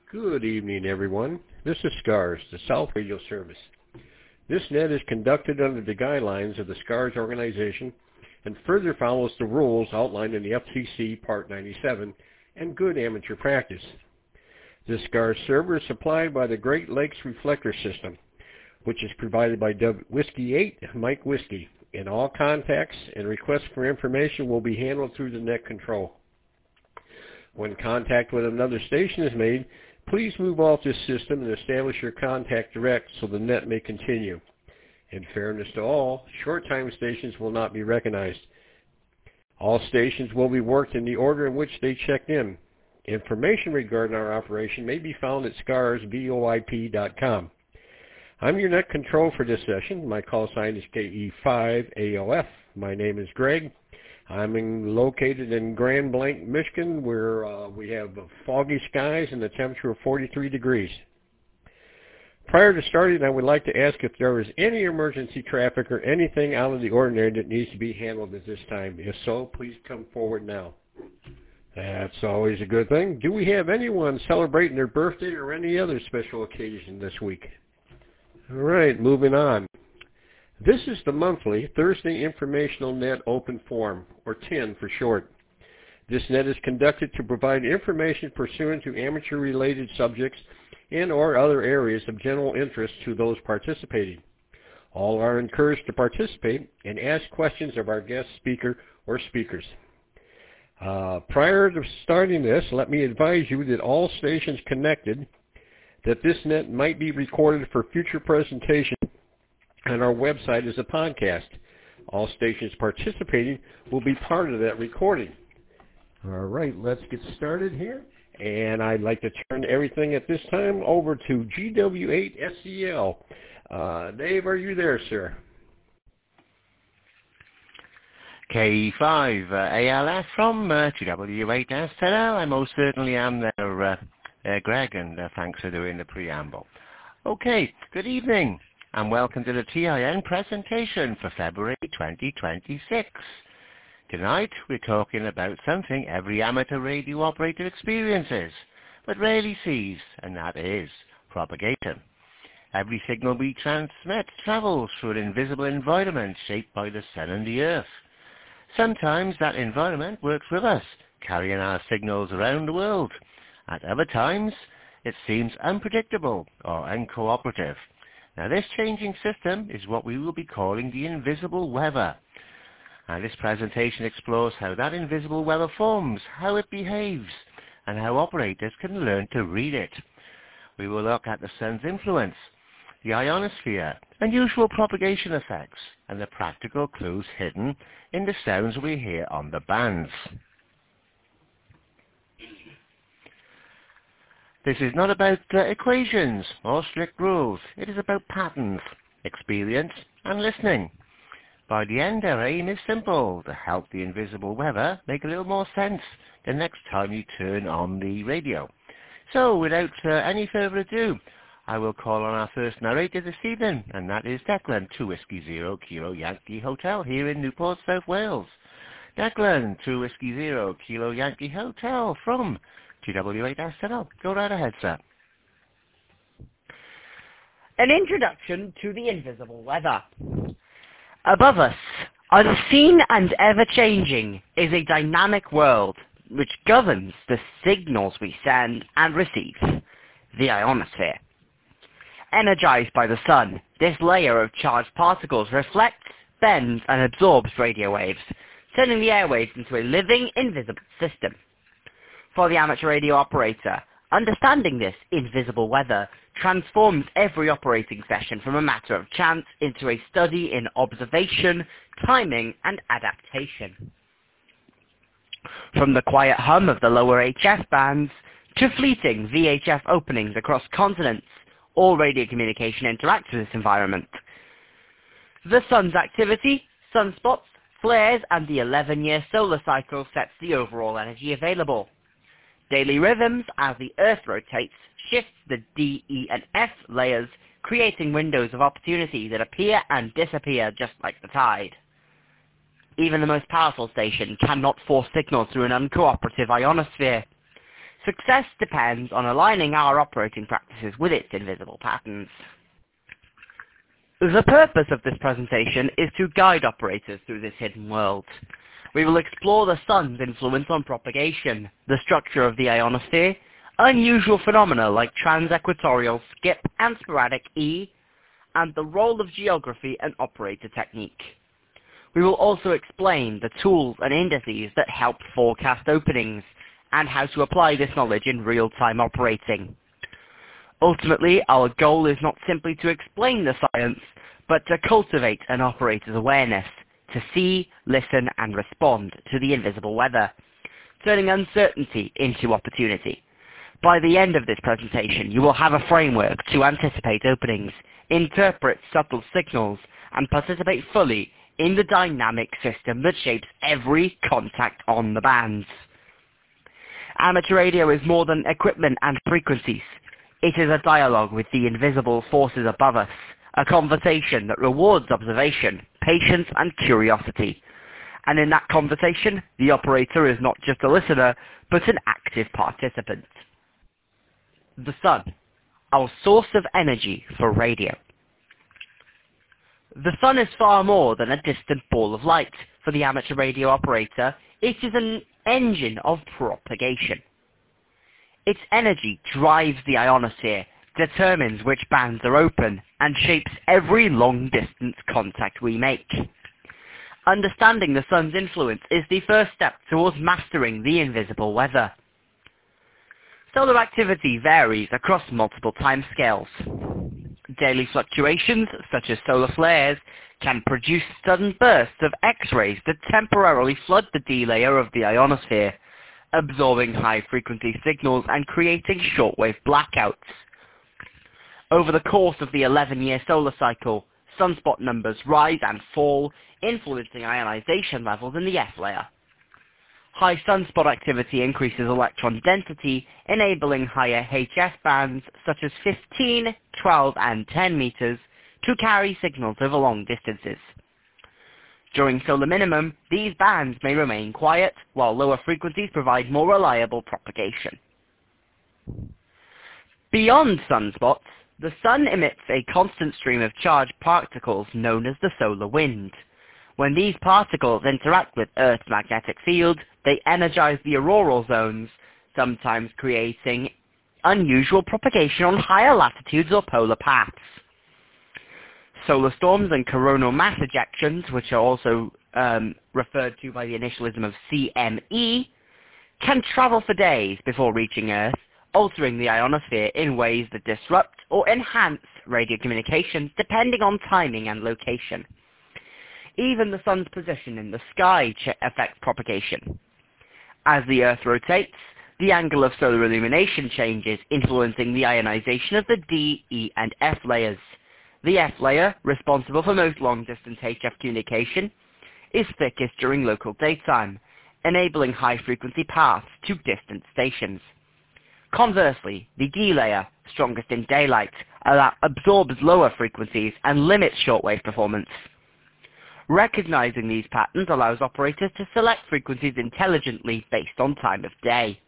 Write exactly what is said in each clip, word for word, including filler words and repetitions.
Good evening, everyone. This is SCARS, the South Radio Service. This net is conducted under the guidelines of the SCARS organization and further follows the rules outlined in the F C C Part ninety-seven and good amateur practice. This SCARS server is supplied by the Great Lakes Reflector System, which is provided by Whiskey eight Mike Whiskey, and all contacts and requests for information will be handled through the net control. When contact with another station is made, please move off this system and establish your contact direct so the net may continue. In fairness to all, short time stations will not be recognized. All stations will be worked in the order in which they checked in. Information regarding our operation may be found at scars voip dot com. I'm your net control for this session. My call sign is K E five A O F. My name is Greg. I'm in, located in Grand Blanc, Michigan, where uh, we have foggy skies and a temperature of forty-three degrees. Prior to starting, I would like to ask if there is any emergency traffic or anything out of the ordinary that needs to be handled at this time. If so, please come forward now. That's always a good thing. Do we have anyone celebrating their birthday or any other special occasion this week? All right, moving on. This is the monthly Thursday Informational Net Open Forum, or T I N for short. This net is conducted to provide information pursuant to amateur-related subjects and or other areas of general interest to those participating. All are encouraged to participate and ask questions of our guest speaker or speakers. Uh, prior to starting this, let me advise you that all stations connected, that this net might be recorded for future presentation, and our website is a podcast. All stations participating will be part of that recording. All right, let's get started here. And I'd like to turn everything at this time over to G W eight S E L. Uh, Dave, are you there, sir? K five uh, A L F from uh, G W eight S E L. I most certainly am there, uh, uh, Greg, and uh, thanks for doing the preamble. Okay, good evening, and welcome to the T I N presentation for February twenty twenty-six. Tonight we're talking about something every amateur radio operator experiences, but rarely sees, and that is propagation. Every signal we transmit travels through an invisible environment shaped by the sun and the earth. Sometimes that environment works with us, carrying our signals around the world. At other times, it seems unpredictable or uncooperative. Now, this changing system is what we will be calling the invisible weather. Now, this presentation explores how that invisible weather forms, how it behaves, and how operators can learn to read it. We will look at the sun's influence, the ionosphere, unusual propagation effects, and the practical clues hidden in the sounds we hear on the bands. This is not about uh, equations or strict rules. It is about patterns, experience, and listening. By the end, our aim is simple, to help the invisible weather make a little more sense the next time you turn on the radio. So, without uh, any further ado, I will call on our first narrator this evening, and that is Declan, two Whiskey Zero Kilo Yankee Hotel here in Newport, South Wales. Declan, two Whiskey Zero Kilo Yankee Hotel from G W eight S E L. Go right ahead, sir. An introduction to the invisible weather. Above us, unseen and ever-changing, is a dynamic world which governs the signals we send and receive, the ionosphere. Energized by the sun, this layer of charged particles reflects, bends, and absorbs radio waves, turning the airwaves into a living, invisible system. For the amateur radio operator, understanding this invisible weather transforms every operating session from a matter of chance into a study in observation, timing, and adaptation. From the quiet hum of the lower H F bands to fleeting V H F openings across continents, all radio communication interacts with this environment. The sun's activity, sunspots, flares, and the eleven-year solar cycle sets the overall energy available. Daily rhythms, as the Earth rotates, shifts the D, E, and F layers, creating windows of opportunity that appear and disappear just like the tide. Even the most powerful station cannot force signals through an uncooperative ionosphere. Success depends on aligning our operating practices with its invisible patterns. The purpose of this presentation is to guide operators through this hidden world. We will explore the sun's influence on propagation, the structure of the ionosphere, unusual phenomena like trans-equatorial skip and sporadic E, and the role of geography and operator technique. We will also explain the tools and indices that help forecast openings, and how to apply this knowledge in real-time operating. Ultimately, our goal is not simply to explain the science, but to cultivate an operator's awareness, to see, listen, and respond to the invisible weather, turning uncertainty into opportunity. By the end of this presentation, you will have a framework to anticipate openings, interpret subtle signals, and participate fully in the dynamic system that shapes every contact on the bands. Amateur radio is more than equipment and frequencies. It is a dialogue with the invisible forces above us, a conversation that rewards observation, patience, and curiosity. And in that conversation, the operator is not just a listener, but an active participant. The sun, our source of energy for radio. The sun is far more than a distant ball of light. For the amateur radio operator, it is an engine of propagation. Its energy drives the ionosphere, determines which bands are open, and shapes every long-distance contact we make. Understanding the sun's influence is the first step towards mastering the invisible weather. Solar activity varies across multiple timescales. Daily fluctuations, such as solar flares, can produce sudden bursts of X-rays that temporarily flood the D layer of the ionosphere, absorbing high-frequency signals and creating shortwave blackouts. Over the course of the eleven-year solar cycle, sunspot numbers rise and fall, influencing ionization levels in the F layer. High sunspot activity increases electron density, enabling higher H F bands such as fifteen, twelve, and ten meters to carry signals over long distances. During solar minimum, these bands may remain quiet, while lower frequencies provide more reliable propagation. Beyond sunspots, the sun emits a constant stream of charged particles known as the solar wind. When these particles interact with Earth's magnetic field, they energize the auroral zones, sometimes creating unusual propagation on higher latitudes or polar paths. Solar storms and coronal mass ejections, which are also um, referred to by the initialism of C M E, can travel for days before reaching Earth, altering the ionosphere in ways that disrupt or enhance radio communications depending on timing and location. Even the sun's position in the sky affects propagation. As the Earth rotates, the angle of solar illumination changes, influencing the ionization of the D, E, and F layers. The F layer, responsible for most long-distance H F communication, is thickest during local daytime, enabling high-frequency paths to distant stations. Conversely, the D layer, strongest in daylight, absorbs lower frequencies and limits shortwave performance. Recognizing these patterns allows operators to select frequencies intelligently based on time of day.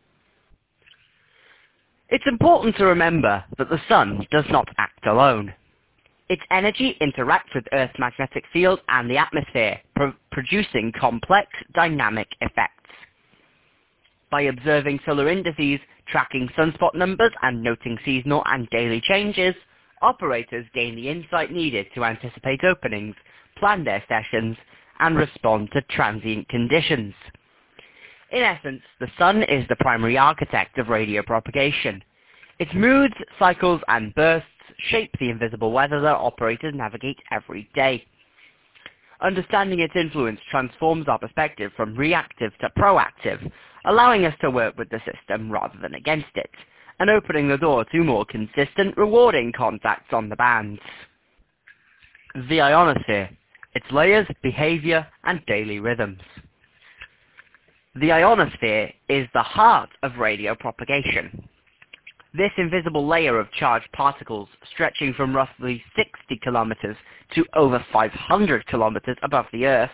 It's important to remember that the sun does not act alone. Its energy interacts with Earth's magnetic field and the atmosphere, pro- producing complex dynamic effects. By observing solar indices, tracking sunspot numbers, and noting seasonal and daily changes, operators gain the insight needed to anticipate openings, plan their sessions, and respond to transient conditions. In essence, the sun is the primary architect of radio propagation. Its moods, cycles, and bursts shape the invisible weather that operators navigate every day. Understanding its influence transforms our perspective from reactive to proactive, allowing us to work with the system rather than against it, and opening the door to more consistent, rewarding contacts on the bands. The ionosphere, its layers, behavior, and daily rhythms. The ionosphere is the heart of radio propagation. This invisible layer of charged particles, stretching from roughly sixty kilometers to over five hundred kilometers above the Earth,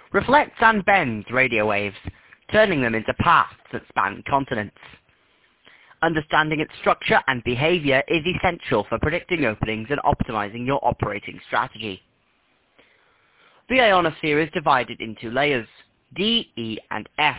reflects and bends radio waves, turning them into paths that span continents. Understanding its structure and behavior is essential for predicting openings and optimizing your operating strategy. The ionosphere is divided into layers, D, E, and F.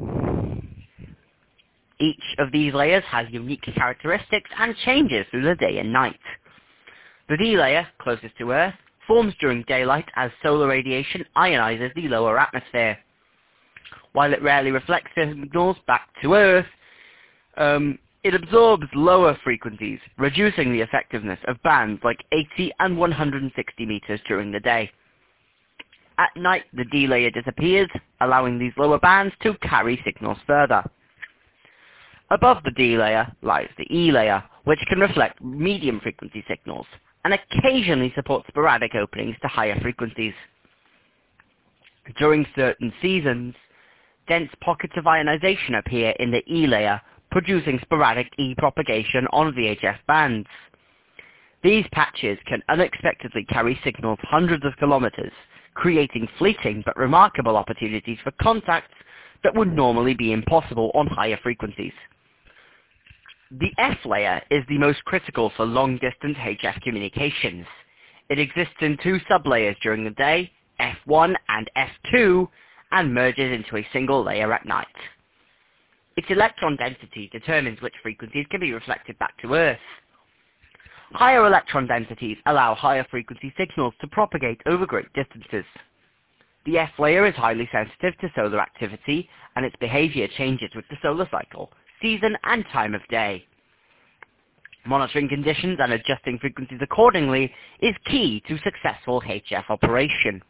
Each of these layers has unique characteristics and changes through the day and night. The D layer, closest to Earth, forms during daylight as solar radiation ionizes the lower atmosphere. While it rarely reflects signals back to Earth, um, it absorbs lower frequencies, reducing the effectiveness of bands like eighty and one hundred sixty meters during the day. At night, the D layer disappears, allowing these lower bands to carry signals further. Above the D layer lies the E layer, which can reflect medium frequency signals, and occasionally support sporadic openings to higher frequencies. During certain seasons, dense pockets of ionization appear in the E layer, producing sporadic E propagation on V H F bands. These patches can unexpectedly carry signals hundreds of kilometers, creating fleeting but remarkable opportunities for contacts that would normally be impossible on higher frequencies. The F layer is the most critical for long-distance H F communications. It exists in two sublayers during the day, F one and F two, and merges into a single layer at night. Its electron density determines which frequencies can be reflected back to Earth. Higher electron densities allow higher frequency signals to propagate over great distances. The F layer is highly sensitive to solar activity, and its behavior changes with the solar cycle, season, and time of day. Monitoring conditions and adjusting frequencies accordingly is key to successful H F operation.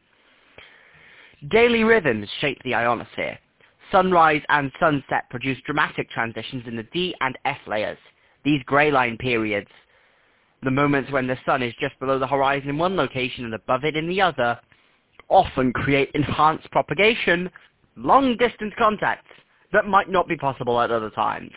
Daily rhythms shape the ionosphere. Sunrise and sunset produce dramatic transitions in the D and F layers. These grey line periods, the moments when the sun is just below the horizon in one location and above it in the other, often create enhanced propagation, long-distance contacts that might not be possible at other times.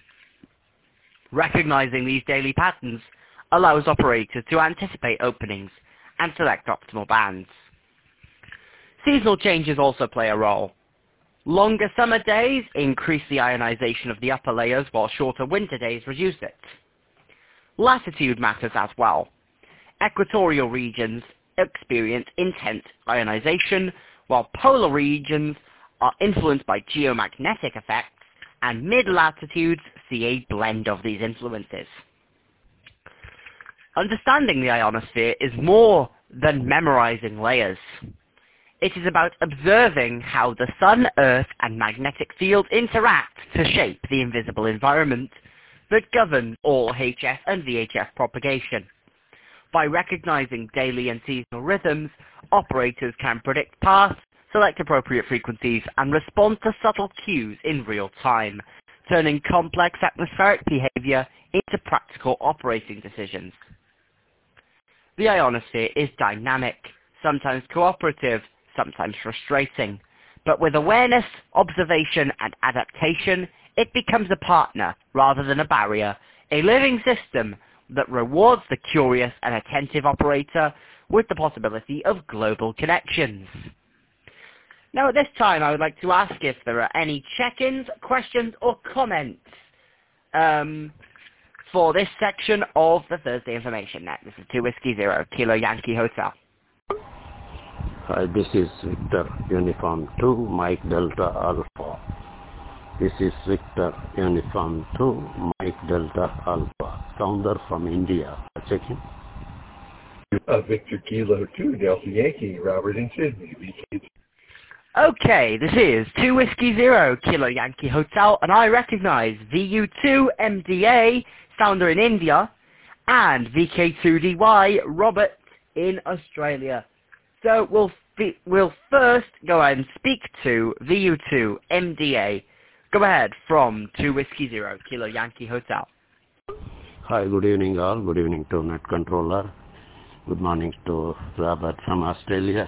Recognizing these daily patterns allows operators to anticipate openings and select optimal bands. Seasonal changes also play a role. Longer summer days increase the ionization of the upper layers, while shorter winter days reduce it. Latitude matters as well. Equatorial regions experience intense ionization, while polar regions are influenced by geomagnetic effects, and mid-latitudes see a blend of these influences. Understanding the ionosphere is more than memorizing layers. It is about observing how the sun, earth, and magnetic field interact to shape the invisible environment that governs all H F and V H F propagation. By recognizing daily and seasonal rhythms, operators can predict paths, select appropriate frequencies, and respond to subtle cues in real time, turning complex atmospheric behavior into practical operating decisions. The ionosphere is dynamic, sometimes cooperative, sometimes frustrating, but with awareness, observation, and adaptation, it becomes a partner rather than a barrier, a living system that rewards the curious and attentive operator with the possibility of global connections. Now at this time I would like to ask if there are any check-ins, questions, or comments um, for this section of the Thursday Information Net. This is two Whiskey Zero, Kilo Yankee Hotel. Hi, this is Victor Uniform two, Mike Delta Alpha. This is Victor Uniform two, Mike Delta Alpha. Sounder from India. Check in. Uh, Victor Kilo two, Delta Yankee, Robert in Sydney. Okay, this is two Whiskey Zero, Kilo Yankee Hotel, and I recognize V U two M D A, Sounder in India, and V K two D Y, Robert in Australia. So we'll fi- we'll first go ahead and speak to V U two M D A. Go ahead from two Whiskey Zero, Kilo Yankee Hotel. Hi, good evening all. Good evening to Net Controller. Good morning to Robert from Australia.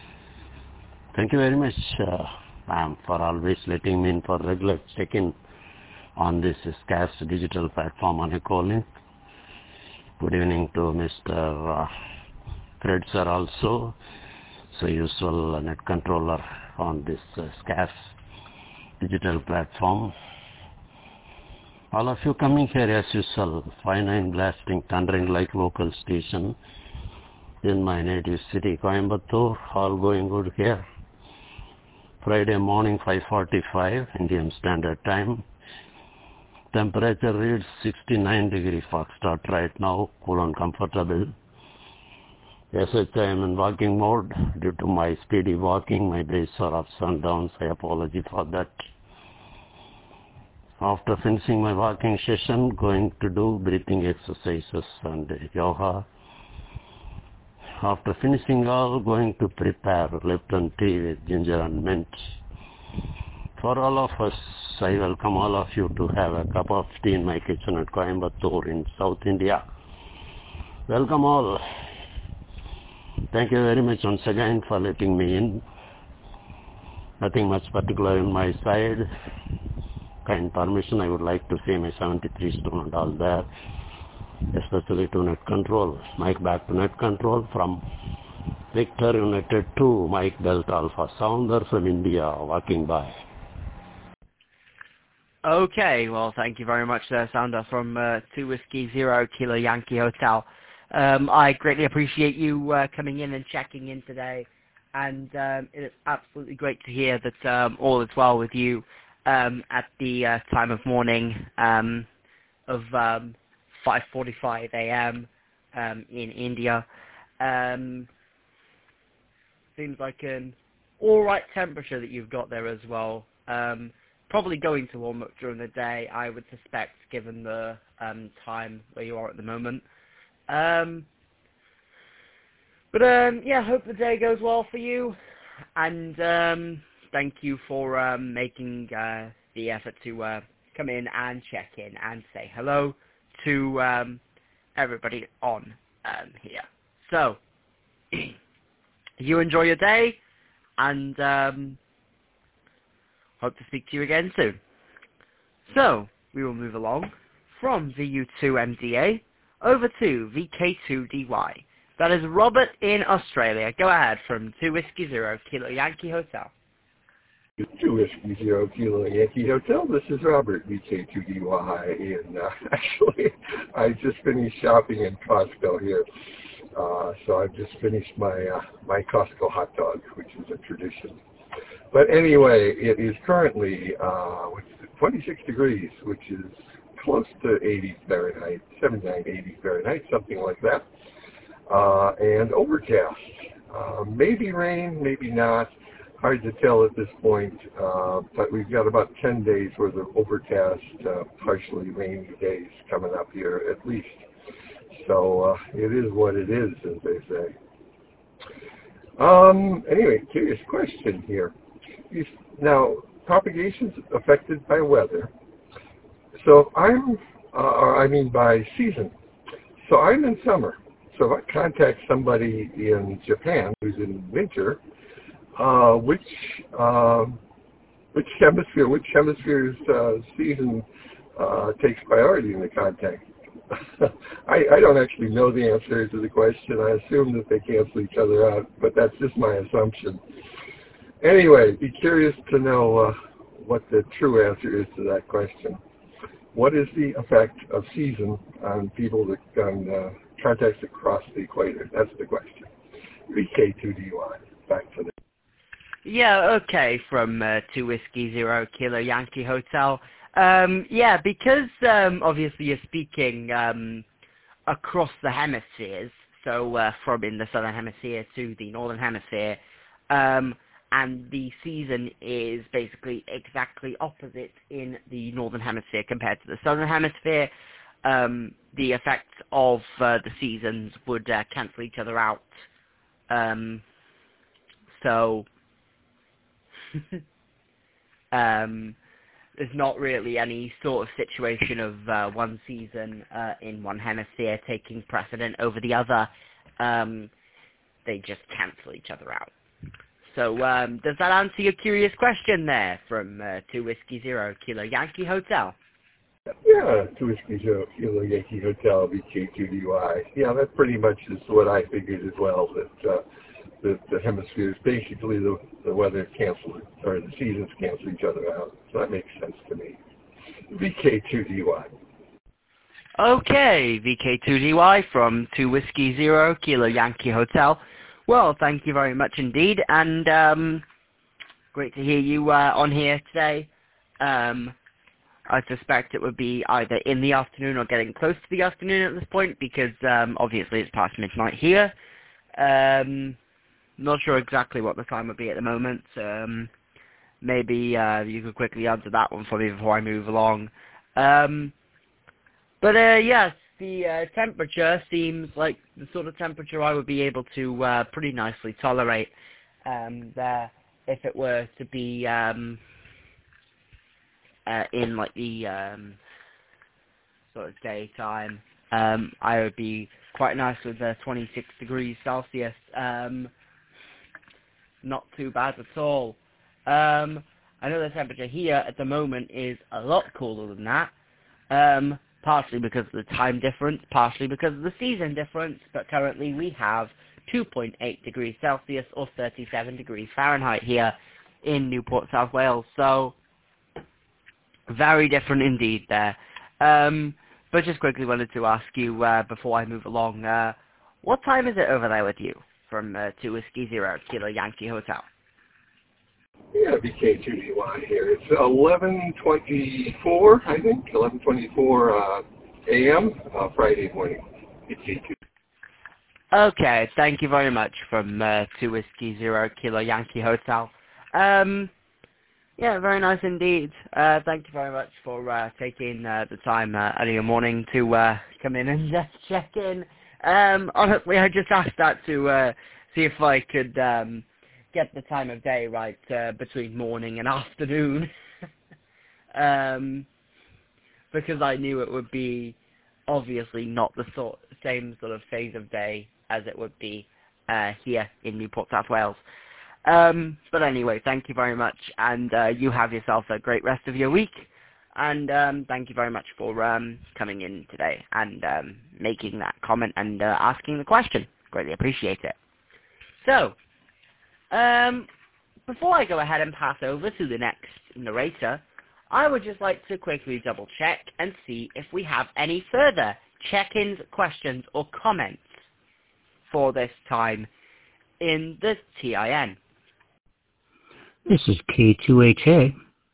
Thank you very much uh, ma'am, for always letting me in for regular check-in on this scarce digital platform on Ecolink. Good evening to Mister Uh, Fred sir also, so usual uh, Net Controller on this uh, scarce digital platform. All of you coming here as usual, five nine blasting, thundering like local station in my native city, Coimbatore. All going good here. Friday morning, five forty-five, Indian Standard Time. Temperature reads sixty-nine degree Foxtrot right now, cool and comfortable. As such, I am in walking mode. Due to my speedy walking, my days are ups and downs. I apologize for that. After finishing my walking session, going to do breathing exercises and yoga. After finishing all, going to prepare Lipton tea with ginger and mint. For all of us, I welcome all of you to have a cup of tea in my kitchen at Coimbatore in South India. Welcome all. Thank you very much once again for letting me in. Nothing much particular on my side. Kind permission, I would like to say my seventy-three stone and all there, especially to net control. Mike back to net control from Victor United two, Mike Delta Alpha Sounder from India, walking by. Okay, well, thank you very much there, Sounder from uh, two Whiskey Zero Kilo Yankee Hotel. Um, I greatly appreciate you uh, coming in and checking in today, and um, it is absolutely great to hear that um, all is well with you um, at the uh, time of morning um, of um, five forty-five a m Um, in India. Um, seems like an alright temperature that you've got there as well. Um, probably going to warm up during the day, I would suspect, given the um, time where you are at the moment. Um, but um, yeah, hope the day goes well for you, and um, thank you for um, making uh, the effort to uh, come in and check in and say hello to um, everybody on um, here. So, you enjoy your day, and um, hope to speak to you again soon. So, we will move along from V U two M D A over to V K two D Y. That is Robert in Australia. Go ahead from two Whiskey Zero Kilo Yankee Hotel. two Whiskey Zero Kilo Yankee Hotel. This is Robert, V K two D Y, and uh, actually, I just finished shopping in Costco here. Uh, so I've just finished my uh, my Costco hot dog, which is a tradition. But anyway, it is currently uh, twenty-six degrees, which is close to eighty Fahrenheit, seventy-nine, eighty Fahrenheit, something like that. Uh, and overcast. Uh, maybe rain, maybe not. Hard to tell at this point, uh, but we've got about ten days worth of overcast, uh, partially rainy days coming up here at least. So uh, it is what it is, as they say. Um, anyway, curious question here. Now, propagation's affected by weather. So if I'm, uh, or I mean by season. So I'm in summer. So if I contact somebody in Japan who's in winter, uh, which uh, which hemisphere, which hemisphere's uh, season uh, takes priority in the contact? I, I don't actually know the answer to the question. I assume that they cancel each other out, but that's just my assumption. Anyway, be curious to know uh, what the true answer is to that question. What is the effect of season on people that on uh, contacts that cross the equator? That's the question. V K two D Y. Back to the. Yeah, okay, from uh, two Whiskey Zero Kilo Yankee Hotel. Um, yeah, because um, obviously you're speaking um, across the hemispheres, so uh, from in the southern hemisphere to the northern hemisphere, um, and the season is basically exactly opposite in the northern hemisphere compared to the southern hemisphere. Um, the effects of uh, the seasons would uh, cancel each other out. Um, so, um, there's not really any sort of situation of uh, one season uh, in one hemisphere taking precedent over the other. Um, they just cancel each other out. So, um, does that answer your curious question there from uh, two Whiskey Zero Kilo Yankee Hotel? Yeah, two Whiskey Zero Kilo Yankee Hotel, V K two D Y. Yeah, that pretty much is what I figured as well, that uh, the, the hemispheres, basically the, the weather cancels, or the seasons cancel each other out. So that makes sense to me. V K two D Y. Okay, V K two D Y from two Whiskey Zero Kilo Yankee Hotel. Well, thank you very much indeed, and um, great to hear you uh, on here today. Um, I suspect it would be either in the afternoon or getting close to the afternoon at this point, because um, obviously it's past midnight here. Um, not sure exactly what the time would be at the moment. Um, maybe uh, you could quickly answer that one for me before I move along. Um, but uh, yes, the uh, temperature seems like the sort of temperature I would be able to uh, pretty nicely tolerate um, there if it were to be um, uh, in like the um, sort of daytime. Um, I would be quite nice with uh, twenty-six degrees Celsius. Um, not too bad at all. Um, I know the temperature here at the moment is a lot cooler than that. Um, partially because of the time difference, partially because of the season difference, but currently we have two point eight degrees Celsius or thirty-seven degrees Fahrenheit here in Newport, South Wales, so very different indeed there. Um, but just quickly wanted to ask you, uh, before I move along, uh, what time is it over there with you from uh, two Whiskey Zero Kilo Yankee Hotel? Yeah, V K two D Y here. It's eleven twenty-four, I think, eleven twenty-four uh, a m Uh, Friday morning. V K two. Okay, thank you very much from uh, two Whiskey Zero Kilo Yankee Hotel. Um, yeah, very nice indeed. Uh, thank you very much for uh, taking uh, the time uh, out of your morning to uh, come in and just check in. Um, honestly, I just asked that to uh, see if I could um, get the time of day right uh, between morning and afternoon. um, because I knew it would be obviously not the sort, same sort of phase of day as it would be uh, here in Newport, South Wales. Um, but anyway, thank you very much, and uh, you have yourself a great rest of your week. And um, thank you very much for um, coming in today and um, making that comment and uh, asking the question. Greatly appreciate it. So, um, before I go ahead and pass over to the next narrator, I would just like to quickly double check and see if we have any further check-ins, questions, or comments for this time in the T I N. This is K two H A.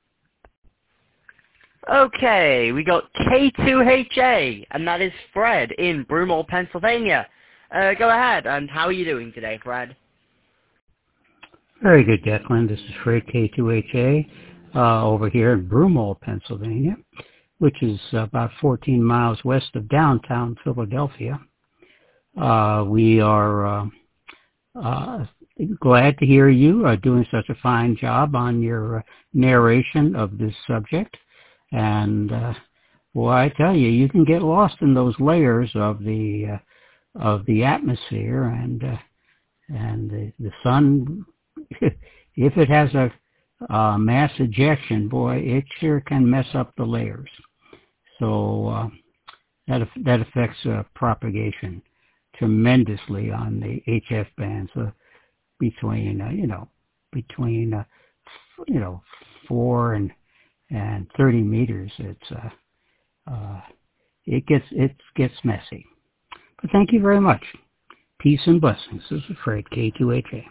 Okay, we got K two H A, and that is Fred in Broomall, Pennsylvania. Uh, go ahead, and how are you doing today, Fred? Very good, Declan. This is Fred K two H A uh, over here in Broomall, Pennsylvania, which is about fourteen miles west of downtown Philadelphia. Uh, we are uh, uh, glad to hear you uh, doing such a fine job on your uh, narration of this subject. And, uh, well, I tell you, you can get lost in those layers of the uh, of the atmosphere, and uh, and the, the sun, if it has a uh, mass ejection, boy, it sure can mess up the layers. So uh, that that affects uh, propagation tremendously on the H F bands uh, between uh, you know between uh, you know four and and thirty meters. It's uh, uh, it gets it gets messy. But thank you very much. Peace and blessings. This is Fred K two H A.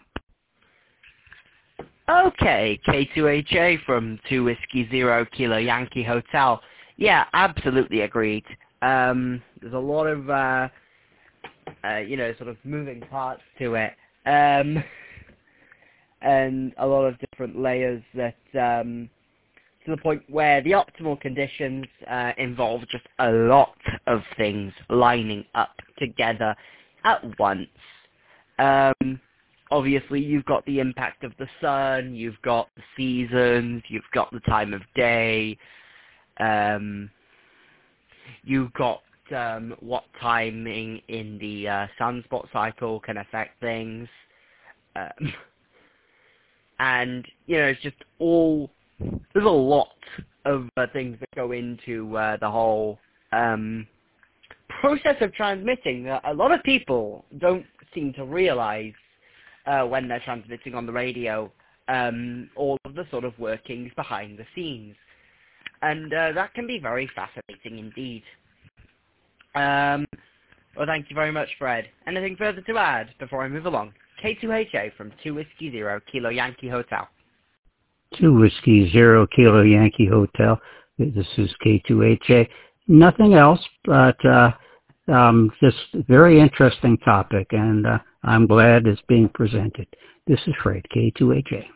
Okay, K two H A from two Whiskey Zero Kilo Yankee Hotel. Yeah, absolutely agreed. Um, there's a lot of uh, uh, you know sort of moving parts to it, um, and a lot of different layers that. Um, to the point where the optimal conditions uh, involve just a lot of things lining up together at once. Um, obviously, you've got the impact of the sun, you've got the seasons, you've got the time of day, um, you've got um, what timing in the uh, sunspot cycle can affect things. Um, and, you know, it's just all... There's a lot of uh, things that go into uh, the whole um, process of transmitting that a lot of people don't seem to realize uh, when they're transmitting on the radio, um, all of the sort of workings behind the scenes. and uh, that can be very fascinating indeed. Um, well, thank you very much, Fred. Anything further to add before I move along? K two H A from two Whiskey Zero Kilo Yankee Hotel. two Whiskey Zero Kilo Yankee Hotel. This is K two H A. Nothing else, but uh, um, just a very interesting topic, and uh, I'm glad it's being presented. This is Fred, K two H A.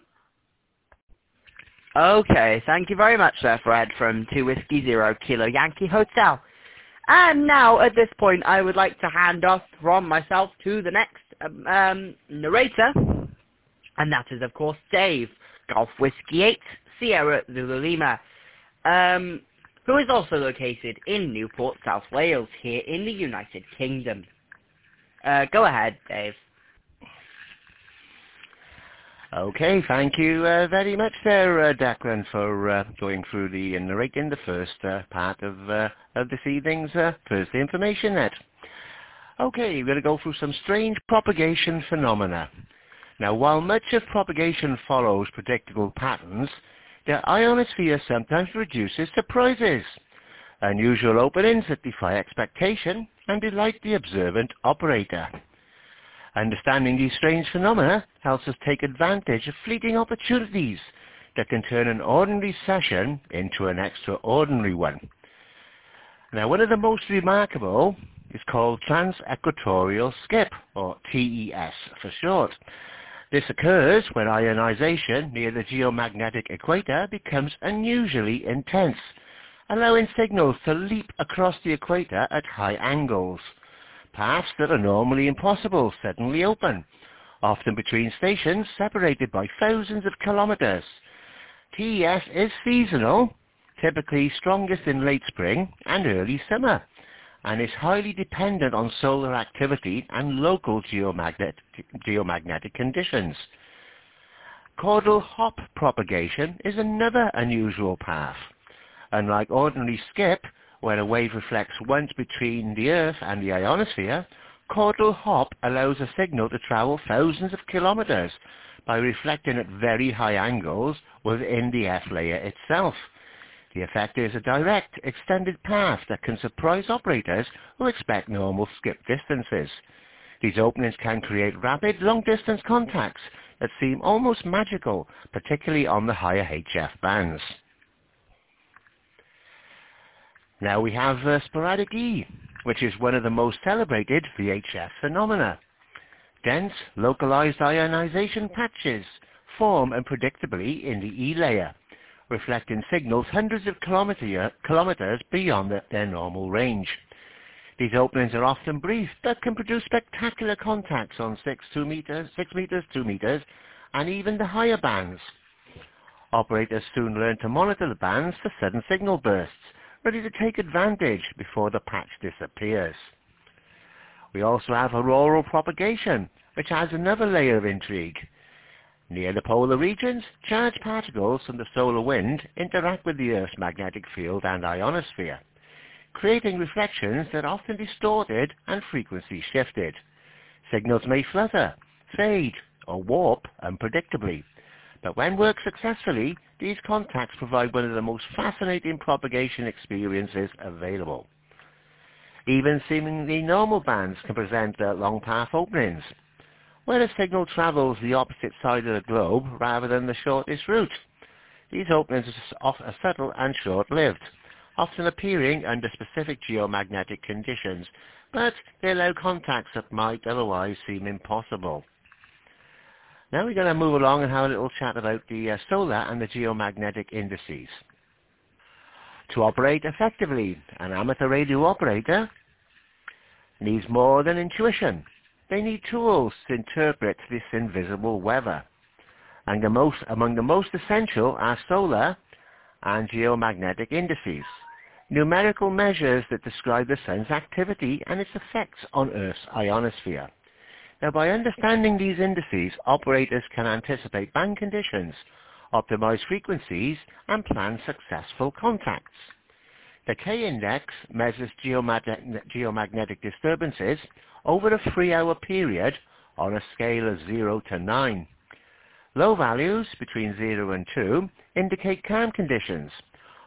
Okay, thank you very much, Sir Fred, from two Whiskey Zero Kilo Yankee Hotel. And now, at this point, I would like to hand off from myself to the next um, um, narrator, and that is, of course, Dave, Golf Whiskey eight, Sierra Zulu Lima, um, who is also located in Newport, South Wales, here in the United Kingdom. Uh, go ahead, Dave. Okay, thank you uh, very much there, uh, Declan, for uh, going through the and narrating the first uh, part of, uh, of this evening's uh, Thursday Information Net. Okay, we're going to go through some strange propagation phenomena. Now, while much of propagation follows predictable patterns, the ionosphere sometimes produces surprises, unusual openings that defy expectation and delight the observant operator. Understanding these strange phenomena helps us take advantage of fleeting opportunities that can turn an ordinary session into an extraordinary one. Now, one of the most remarkable is called trans-equatorial skip, or T E S for short. This occurs when ionization near the geomagnetic equator becomes unusually intense, allowing signals to leap across the equator at high angles. Paths that are normally impossible suddenly open, often between stations separated by thousands of kilometers. T E S is seasonal, typically strongest in late spring and early summer, and is highly dependent on solar activity and local geomagnetic, geomagnetic conditions. Caudal hop propagation is another unusual path. Unlike ordinary skip, where a wave reflects once between the Earth and the ionosphere, caudal hop allows a signal to travel thousands of kilometers by reflecting at very high angles within the F layer itself. The effect is a direct, extended path that can surprise operators who expect normal skip distances. These openings can create rapid, long-distance contacts that seem almost magical, particularly on the higher H F bands. Now we have uh, sporadic E, which is one of the most celebrated V H F phenomena. Dense, localized ionization patches form unpredictably in the E layer, reflecting signals hundreds of kilometer, kilometers beyond the, their normal range. These openings are often brief, but can produce spectacular contacts on six, two meters, six meters, two meters, and even the higher bands. Operators soon learn to monitor the bands for sudden signal bursts, ready to take advantage before the patch disappears. We also have auroral propagation, which adds another layer of intrigue. Near the polar regions, charged particles from the solar wind interact with the Earth's magnetic field and ionosphere, creating reflections that are often distorted and frequency shifted. Signals may flutter, fade, or warp unpredictably. But when worked successfully, these contacts provide one of the most fascinating propagation experiences available. Even seemingly normal bands can present uh, long path openings, where a signal travels the opposite side of the globe rather than the shortest route. These openings are subtle and short-lived, often appearing under specific geomagnetic conditions, but they allow contacts that might otherwise seem impossible. Now we're going to move along and have a little chat about the uh, solar and the geomagnetic indices. To operate effectively, an amateur radio operator needs more than intuition. They need tools to interpret this invisible weather. And the most, among the most essential are solar and geomagnetic indices, numerical measures that describe the sun's activity and its effects on Earth's ionosphere. Now, by understanding these indices, operators can anticipate band conditions, optimize frequencies, and plan successful contacts. The K-index measures geomag- geomagnetic disturbances over a three-hour period on a scale of zero to nine. Low values, between zero and two, indicate calm conditions.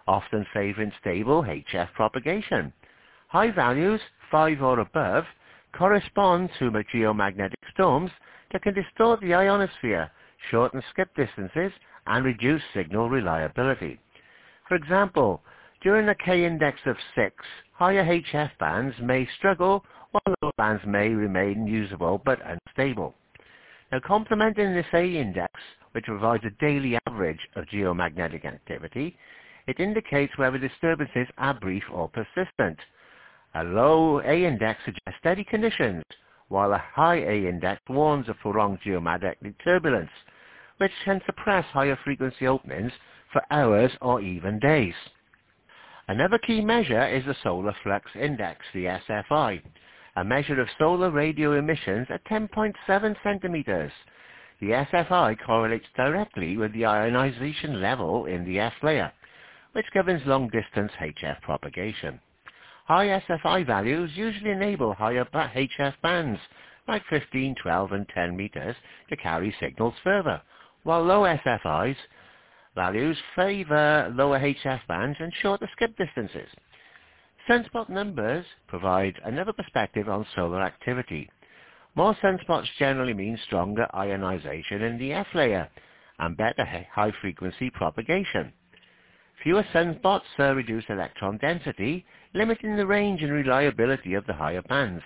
often favoring stable H F propagation. High values, five or above, correspond to geomagnetic storms that can distort the ionosphere, shorten skip distances, and reduce signal reliability. For example, during a K-index of six, higher H F bands may struggle while lower bands may remain usable but unstable. Now, complementing this A-index, which provides a daily average of geomagnetic activity, it indicates whether disturbances are brief or persistent. A low A-index suggests steady conditions, while a high A-index warns of prolonged geomagnetic turbulence, which can suppress higher frequency openings for hours or even days. Another key measure is the Solar Flux Index, the S F I, a measure of solar radio emissions at ten point seven centimeters. The S F I correlates directly with the ionization level in the S layer, which governs long-distance H F propagation. High S F I values usually enable higher H F bands, like fifteen, twelve, and ten meters, to carry signals further, while low S F Is values favor lower H F bands and shorter skip distances. Sunspot numbers provide another perspective on solar activity. More sunspots generally mean stronger ionization in the F layer and better high-frequency propagation. Fewer sunspots uh, reduce electron density, limiting the range and reliability of the higher bands.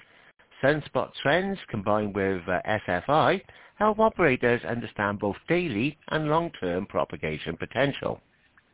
Sunspot trends combined with uh, S F I help operators understand both daily and long-term propagation potential.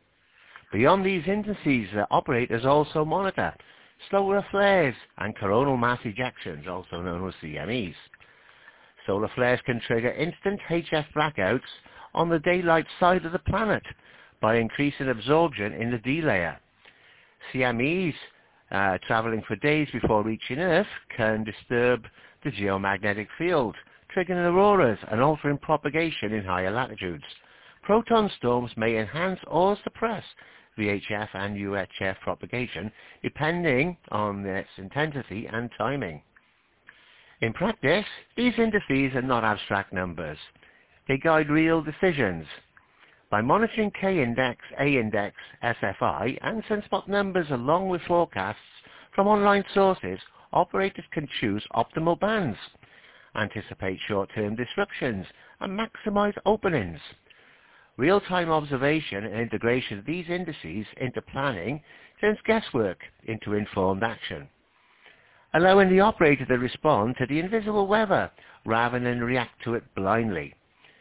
Beyond these indices, uh, operators also monitor slower flares and coronal mass ejections, also known as C M Es. Solar flares can trigger instant H F blackouts on the daylight side of the planet by increasing absorption in the D layer. C M Es uh, traveling for days before reaching Earth can disturb the geomagnetic field, triggering auroras and altering propagation in higher latitudes. Proton storms may enhance or suppress V H F and U H F propagation depending on its intensity and timing. In practice, these indices are not abstract numbers. They guide real decisions. By monitoring K-index, A-index, S F I, and sunspot numbers along with forecasts from online sources, operators can choose optimal bands, anticipate short-term disruptions, and maximize openings. Real-time observation and integration of these indices into planning turns guesswork into informed action, allowing the operator to respond to the invisible weather rather than react to it blindly.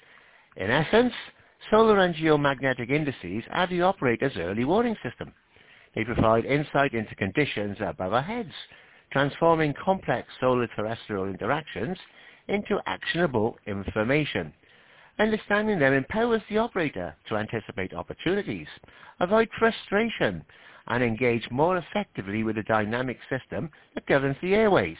In essence, solar and geomagnetic indices are the operator's early warning system. They provide insight into conditions above our heads, transforming complex solar-terrestrial interactions into actionable information. Understanding them empowers the operator to anticipate opportunities, avoid frustration, and engage more effectively with the dynamic system that governs the airways.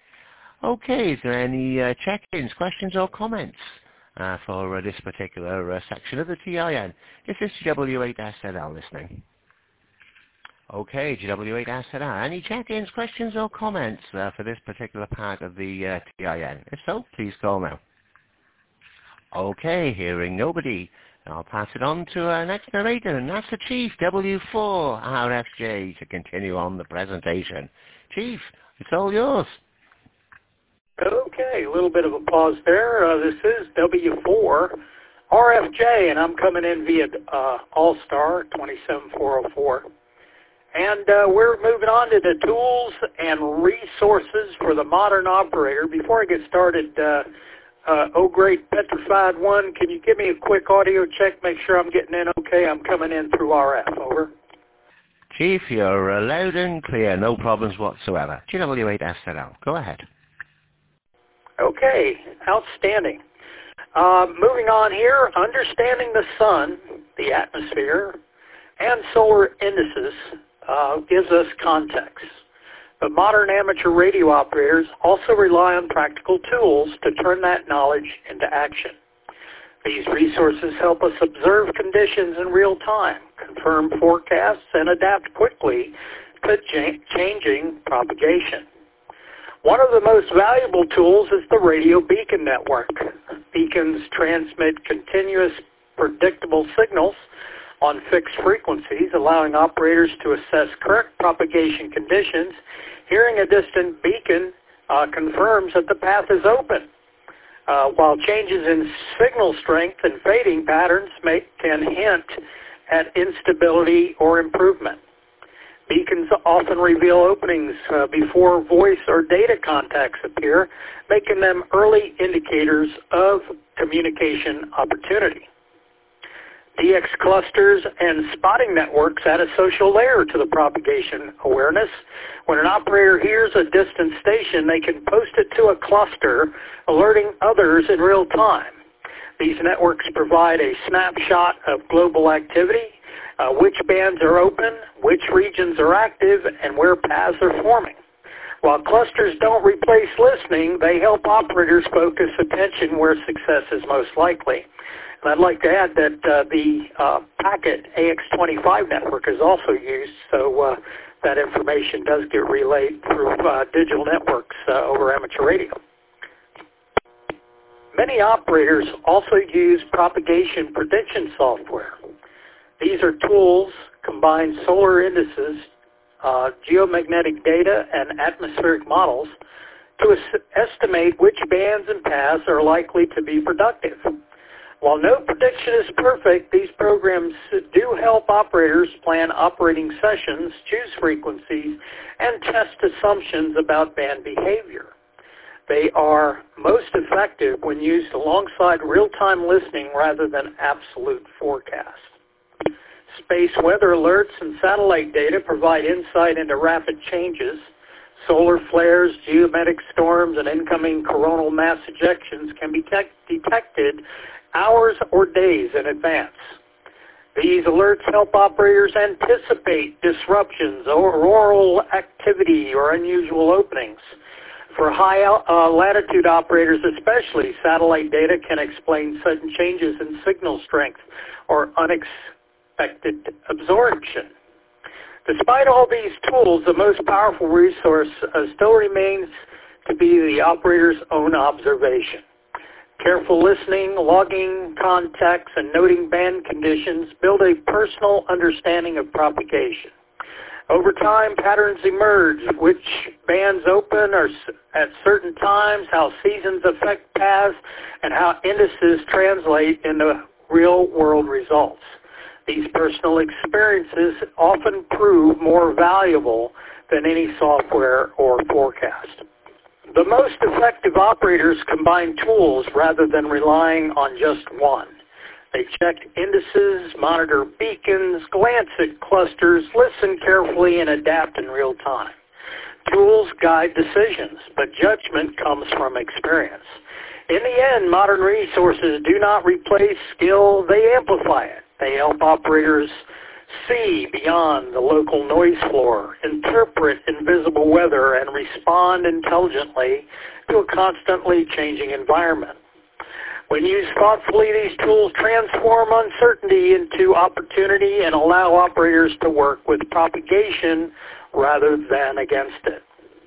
Okay, is there any uh, check-ins, questions, or comments uh, for uh, this particular uh, section of the T I N? This is G W eight S Z L listening. Okay, G W eight S Z L. Any check-ins, questions, or comments uh, for this particular part of the uh, T I N? If so, please call now. Okay, hearing nobody, I'll pass it on to our next narrator, NASA Chief W four R F J, to continue on the presentation. Chief, it's all yours. Okay, a little bit of a pause there. Uh, this is W four R F J, and I'm coming in via uh, All-Star twenty-seven four oh four. And uh, we're moving on to the tools and resources for the modern operator. Before I get started, uh, Uh, oh, great, Petrified One, can you give me a quick audio check, make sure I'm getting in okay? I'm coming in through R F, over. Chief, you're loud and clear, no problems whatsoever. G W eight S Z L, go ahead. Okay, outstanding. Uh, moving on here, understanding the sun, the atmosphere, and solar indices uh, gives us context. But modern amateur radio operators also rely on practical tools to turn that knowledge into action. These resources help us observe conditions in real time, confirm forecasts, and adapt quickly to changing propagation. One of the most valuable tools is the radio beacon network. Beacons transmit continuous, predictable signals on fixed frequencies, allowing operators to assess current propagation conditions. Hearing a distant beacon uh, confirms that the path is open, uh, while changes in signal strength and fading patterns may, can hint at instability or improvement. Beacons often reveal openings uh, before voice or data contacts appear, making them early indicators of communication opportunity. D X clusters and spotting networks add a social layer to the propagation awareness. When an operator hears a distant station, they can post it to a cluster, alerting others in real time. These networks provide a snapshot of global activity, uh, which bands are open, which regions are active, and where paths are forming. While clusters don't replace listening, they help operators focus attention where success is most likely. And I'd like to add that uh, the uh, packet A X twenty-five network is also used, so uh, that information does get relayed through uh, digital networks uh, over amateur radio. Many operators also use propagation prediction software. These are tools combine solar indices, uh, geomagnetic data, and atmospheric models to es- estimate which bands and paths are likely to be productive. While no prediction is perfect, these programs do help operators plan operating sessions, choose frequencies, and test assumptions about band behavior. They are most effective when used alongside real-time listening rather than absolute forecast. Space weather alerts and satellite data provide insight into rapid changes. Solar flares, geometric storms, and incoming coronal mass ejections can be te- detected hours or days in advance. These alerts help operators anticipate disruptions, auroral activity, or unusual openings. For high uh, latitude operators especially, satellite data can explain sudden changes in signal strength or unexpected absorption. Despite all these tools, the most powerful resource uh, still remains to be the operator's own observation. Careful listening, logging contacts, and noting band conditions build a personal understanding of propagation. Over time, patterns emerge, which bands open are at certain times, how seasons affect paths, and how indices translate into real-world results. These personal experiences often prove more valuable than any software or forecast. The most effective operators combine tools rather than relying on just one. They check indices, monitor beacons, glance at clusters, listen carefully, and adapt in real time. Tools guide decisions, but judgment comes from experience. In the end, modern resources do not replace skill, they amplify it. They help operators see beyond the local noise floor, interpret invisible weather, and respond intelligently to a constantly changing environment. When used thoughtfully, these tools transform uncertainty into opportunity and allow operators to work with propagation rather than against it.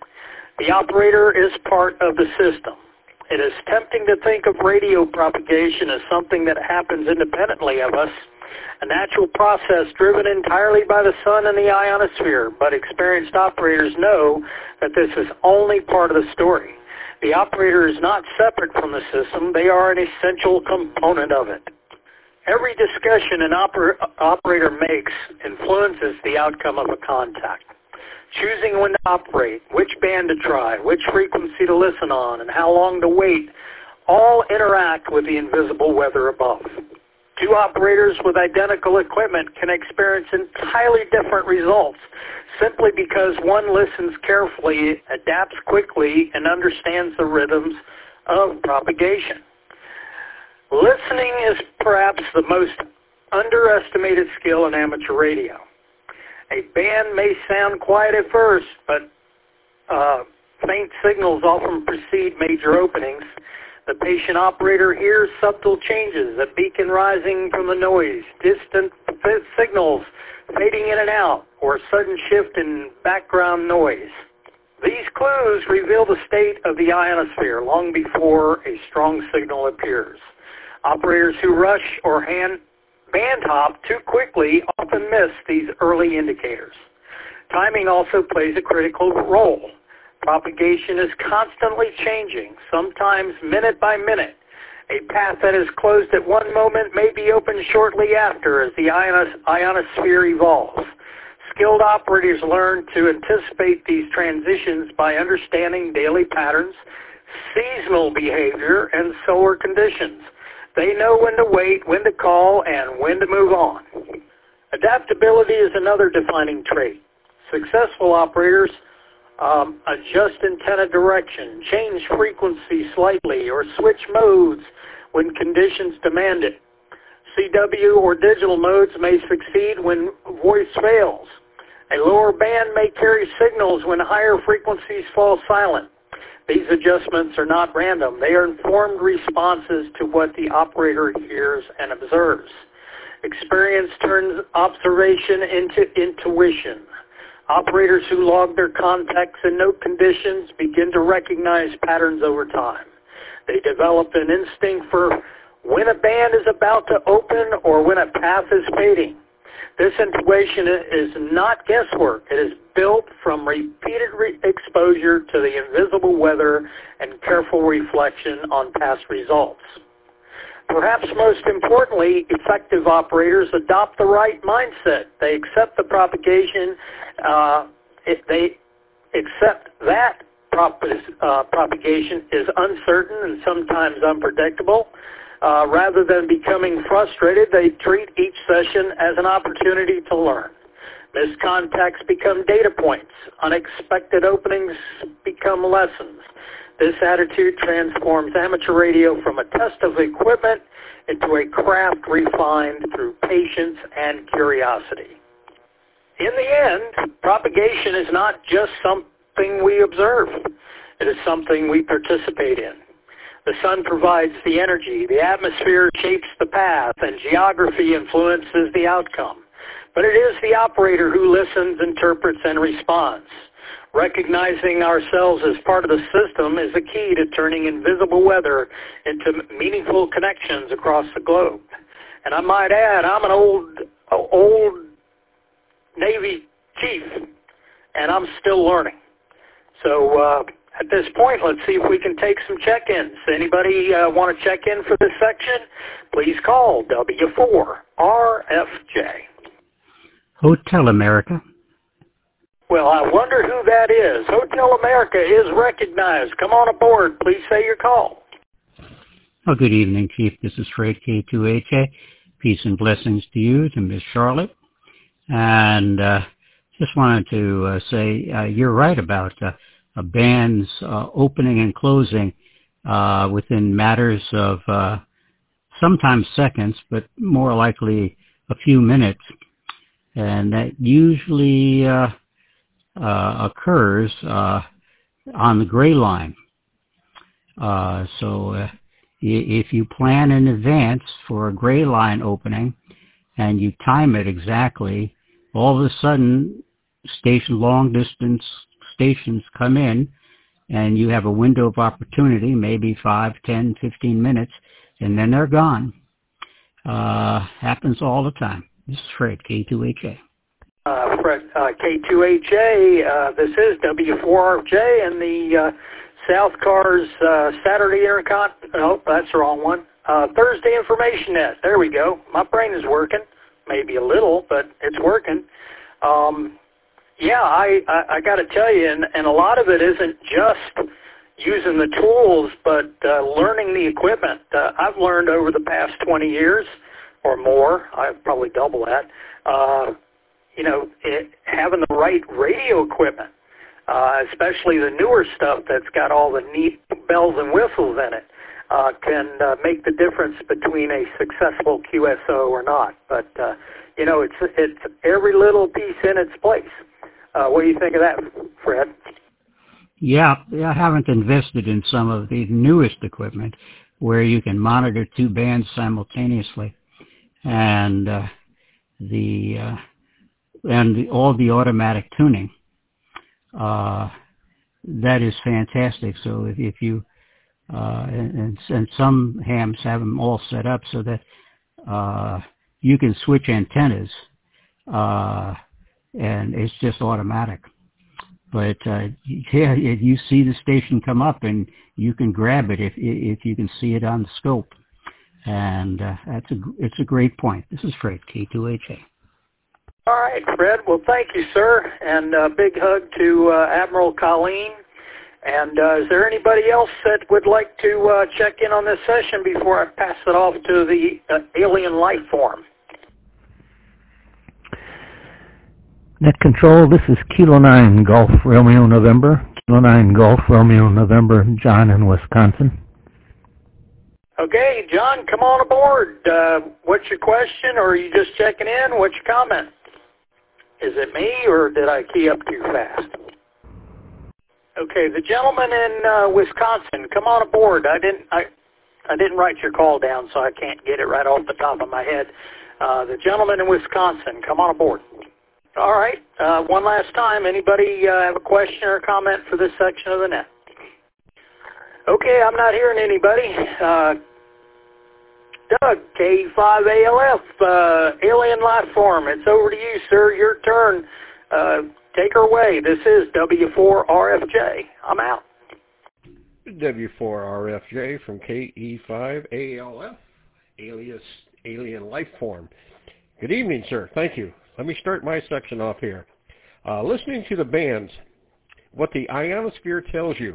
The operator is part of the system. It is tempting to think of radio propagation as something that happens independently of us, a natural process driven entirely by the sun and the ionosphere, but experienced operators know that this is only part of the story. The operator is not separate from the system. They are an essential component of it. Every discussion an oper- operator makes influences the outcome of a contact. Choosing when to operate, which band to try, which frequency to listen on, and how long to wait, all interact with the invisible weather above. Two operators with identical equipment can experience entirely different results simply because one listens carefully, adapts quickly, and understands the rhythms of propagation. Listening is perhaps the most underestimated skill in amateur radio. A band may sound quiet at first, but uh, faint signals often precede major openings. The patient operator hears subtle changes, a beacon rising from the noise, distant signals fading in and out, or a sudden shift in background noise. These clues reveal the state of the ionosphere long before a strong signal appears. Operators who rush or hand band hop too quickly often miss these early indicators. Timing also plays a critical role. Propagation is constantly changing, sometimes minute by minute. A path that is closed at one moment may be opened shortly after as the ionos- ionosphere evolves. Skilled operators learn to anticipate these transitions by understanding daily patterns, seasonal behavior, and solar conditions. They know when to wait, when to call, and when to move on. Adaptability is another defining trait. Successful operators um, adjust antenna direction, change frequency slightly, or switch modes when conditions demand it. C W or digital modes may succeed when voice fails. A lower band may carry signals when higher frequencies fall silent. These adjustments are not random. They are informed responses to what the operator hears and observes. Experience turns observation into intuition. Operators who log their contacts and note conditions begin to recognize patterns over time. They develop an instinct for when a band is about to open or when a path is fading. This intuition is not guesswork. It is built from repeated re- exposure to the invisible weather and careful reflection on past results. Perhaps most importantly, effective operators adopt the right mindset. They accept the propagation. Uh, it, they accept that prop- uh, propagation is uncertain and sometimes unpredictable. Uh, rather than becoming frustrated, they treat each session as an opportunity to learn. Missed contacts become data points. Unexpected openings become lessons. This attitude transforms amateur radio from a test of equipment into a craft refined through patience and curiosity. In the end, propagation is not just something we observe. It is something we participate in. The sun provides the energy, the atmosphere shapes the path, and geography influences the outcome. But it is the operator who listens, interprets, and responds. Recognizing ourselves as part of the system is the key to turning invisible weather into meaningful connections across the globe. And I might add, I'm an old, old Navy chief, and I'm still learning. So uh, at this point, let's see if we can take some check-ins. Anybody uh, want to check in for this section? Please call W four R F J. Hotel America. Well, I wonder who that is. Hotel America is recognized. Come on aboard. Please say your call. Well, good evening, Chief. This is Fred K two H A. Peace and blessings to you, to Miss Charlotte. And uh, just wanted to uh, say uh, you're right about uh, a band's uh, opening and closing uh, within matters of uh, sometimes seconds, but more likely a few minutes. And that usually uh, uh, occurs uh, on the gray line. Uh, so uh, if you plan in advance for a gray line opening and you time it exactly, all of a sudden station long distance stations come in and you have a window of opportunity, maybe five, ten, fifteen minutes, and then they're gone. Uh, happens all the time. This is Fred, K two H A. Uh, Fred, uh, K two H A, uh, this is W four R F J and the uh, South Cars uh, Saturday Intercon. Oh, that's the wrong one. Uh, Thursday Information Net. There we go. My brain is working. Maybe a little, but it's working. Um, yeah, I, I, I got to tell you, and, and a lot of it isn't just using the tools, but uh, learning the equipment. Uh, I've learned over the past twenty years or more, I've probably double that, uh, you know, it, having the right radio equipment, uh, especially the newer stuff that's got all the neat bells and whistles in it, uh, can uh, make the difference between a successful Q S O or not. But, uh, you know, it's it's every little piece in its place. Uh, what do you think of that, Fred? Yeah, I haven't invested in some of the newest equipment where you can monitor two bands simultaneously, and uh, the uh, and the, all the automatic tuning. Uh, that is fantastic. So if, if you uh, and, and some hams have them all set up so that uh, you can switch antennas, uh, and it's just automatic. But uh, yeah, you see the station come up, and you can grab it if if you can see it on the scope. And uh, that's a it's a great point. This is Fred, K two H A. All right, Fred. Well, thank you, sir, and a big hug to uh, Admiral Colleen. And uh, is there anybody else that would like to uh, check in on this session before I pass it off to the uh, alien life form? Net Control, this is Kilo nine Golf Romeo November. Kilo nine Golf Romeo November, John in Wisconsin. Okay, John, come on aboard. Uh, what's your question, or are you just checking in? What's your comment? Is it me, or did I key up too fast? Okay, the gentleman in uh, Wisconsin, come on aboard. I didn't, I, I didn't write your call down, so I can't get it right off the top of my head. Uh, the gentleman in Wisconsin, come on aboard. All right, uh, one last time. Anybody uh, have a question or comment for this section of the net? Okay, I'm not hearing anybody. Uh, Doug, K five A L F, uh, Alien Life Form. It's over to you, sir. Your turn. Uh, take her away. This is W four R F J. I'm out. W four R F J from K E five A L F, alias Alien Life Form. Good evening, sir. Thank you. Let me start my section off here. Uh, listening to the bands, what the ionosphere tells you.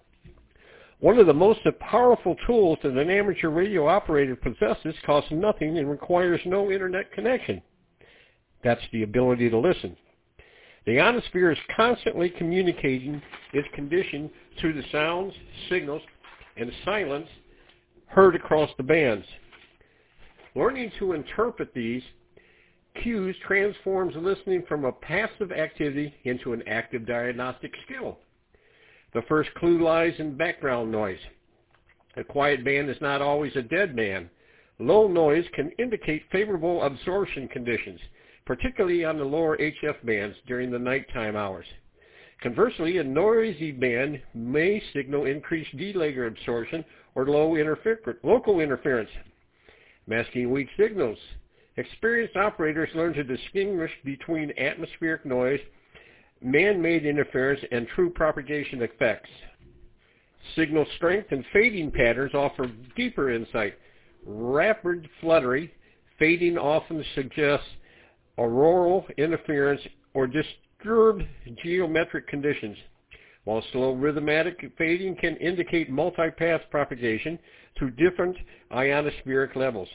One of the most powerful tools that an amateur radio operator possesses costs nothing and requires no internet connection. That's the ability to listen. The ionosphere is constantly communicating its condition through the sounds, signals, and silence heard across the bands. Learning to interpret these cues transforms listening from a passive activity into an active diagnostic skill. The first clue lies in background noise. A quiet band is not always a dead man. Low noise can indicate favorable absorption conditions, particularly on the lower H F bands during the nighttime hours. Conversely, a noisy band may signal increased delayer absorption or low interfer- local interference. Masking weak signals. Experienced operators learn to distinguish between atmospheric noise, man-made interference, and true propagation effects. Signal strength and fading patterns offer deeper insight. Rapid fluttery, fading often suggests auroral interference or disturbed geometric conditions, while slow rhythmatic fading can indicate multipath propagation through different ionospheric levels.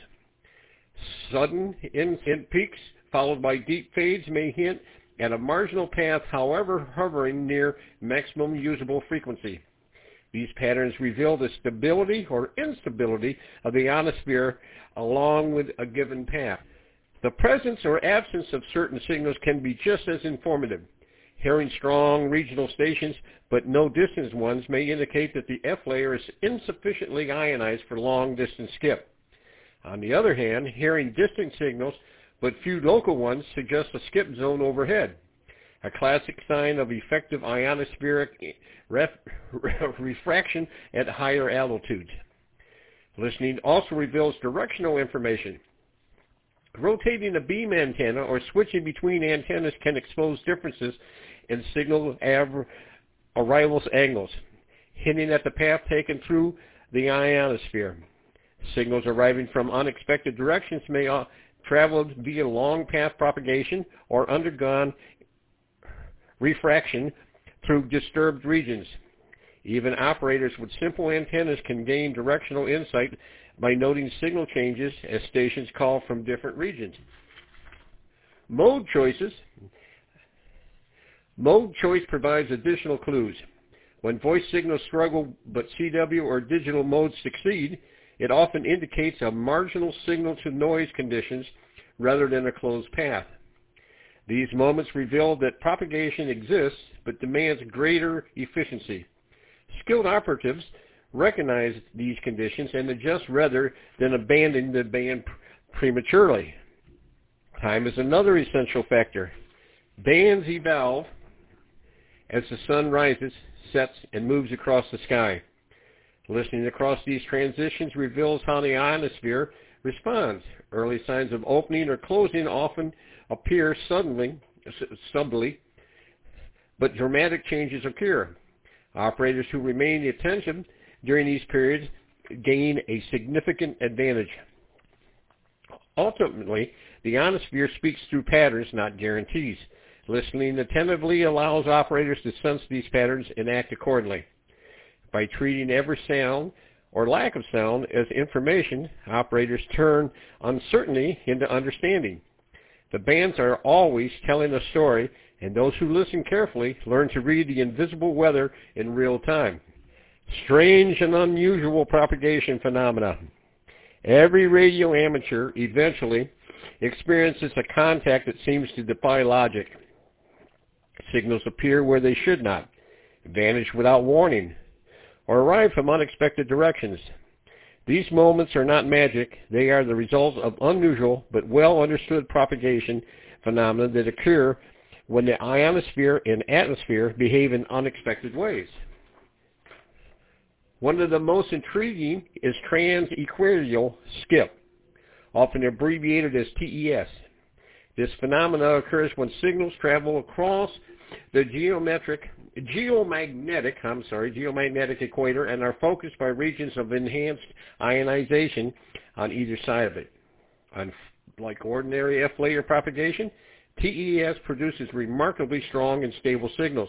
Sudden in, in peaks followed by deep fades may hint at a marginal path, however hovering near maximum usable frequency. These patterns reveal the stability or instability of the ionosphere along with a given path. The presence or absence of certain signals can be just as informative. Hearing strong regional stations but no distance ones may indicate that the F layer is insufficiently ionized for long-distance skip. On the other hand, hearing distant signals but few local ones suggests a skip zone overhead, a classic sign of effective ionospheric ref, refraction at higher altitudes. Listening also reveals directional information. Rotating a beam antenna or switching between antennas can expose differences in signal av- arrivals angles, hinting at the path taken through the ionosphere. Signals arriving from unexpected directions may have traveled via long path propagation or undergone refraction through disturbed regions. Even operators with simple antennas can gain directional insight by noting signal changes as stations call from different regions. Mode choices. Mode choice provides additional clues. When voice signals struggle but C W or digital modes succeed, it often indicates a marginal signal to noise conditions rather than a closed path. These moments reveal that propagation exists but demands greater efficiency. Skilled operatives recognize these conditions and adjust rather than abandon the band prematurely. Time is another essential factor. Bands evolve as the sun rises, sets, and moves across the sky. Listening across these transitions reveals how the ionosphere responds. Early signs of opening or closing often appear suddenly, subtly, but dramatic changes occur. Operators who remain attentive during these periods gain a significant advantage. Ultimately, the ionosphere speaks through patterns, not guarantees. Listening attentively allows operators to sense these patterns and act accordingly. By treating every sound or lack of sound as information, operators turn uncertainty into understanding. The bands are always telling a story, and those who listen carefully learn to read the invisible weather in real time. Strange and unusual propagation phenomena. Every radio amateur eventually experiences a contact that seems to defy logic. Signals appear where they should not, vanish without warning, or arrive from unexpected directions. These moments are not magic. They are the result of unusual but well-understood propagation phenomena that occur when the ionosphere and atmosphere behave in unexpected ways. One of the most intriguing is trans-equatorial skip, often abbreviated as T E S. This phenomena occurs when signals travel across the geometric, geomagnetic, I'm sorry, geomagnetic equator and are focused by regions of enhanced ionization on either side of it. Unlike ordinary F-layer propagation, T E S produces remarkably strong and stable signals,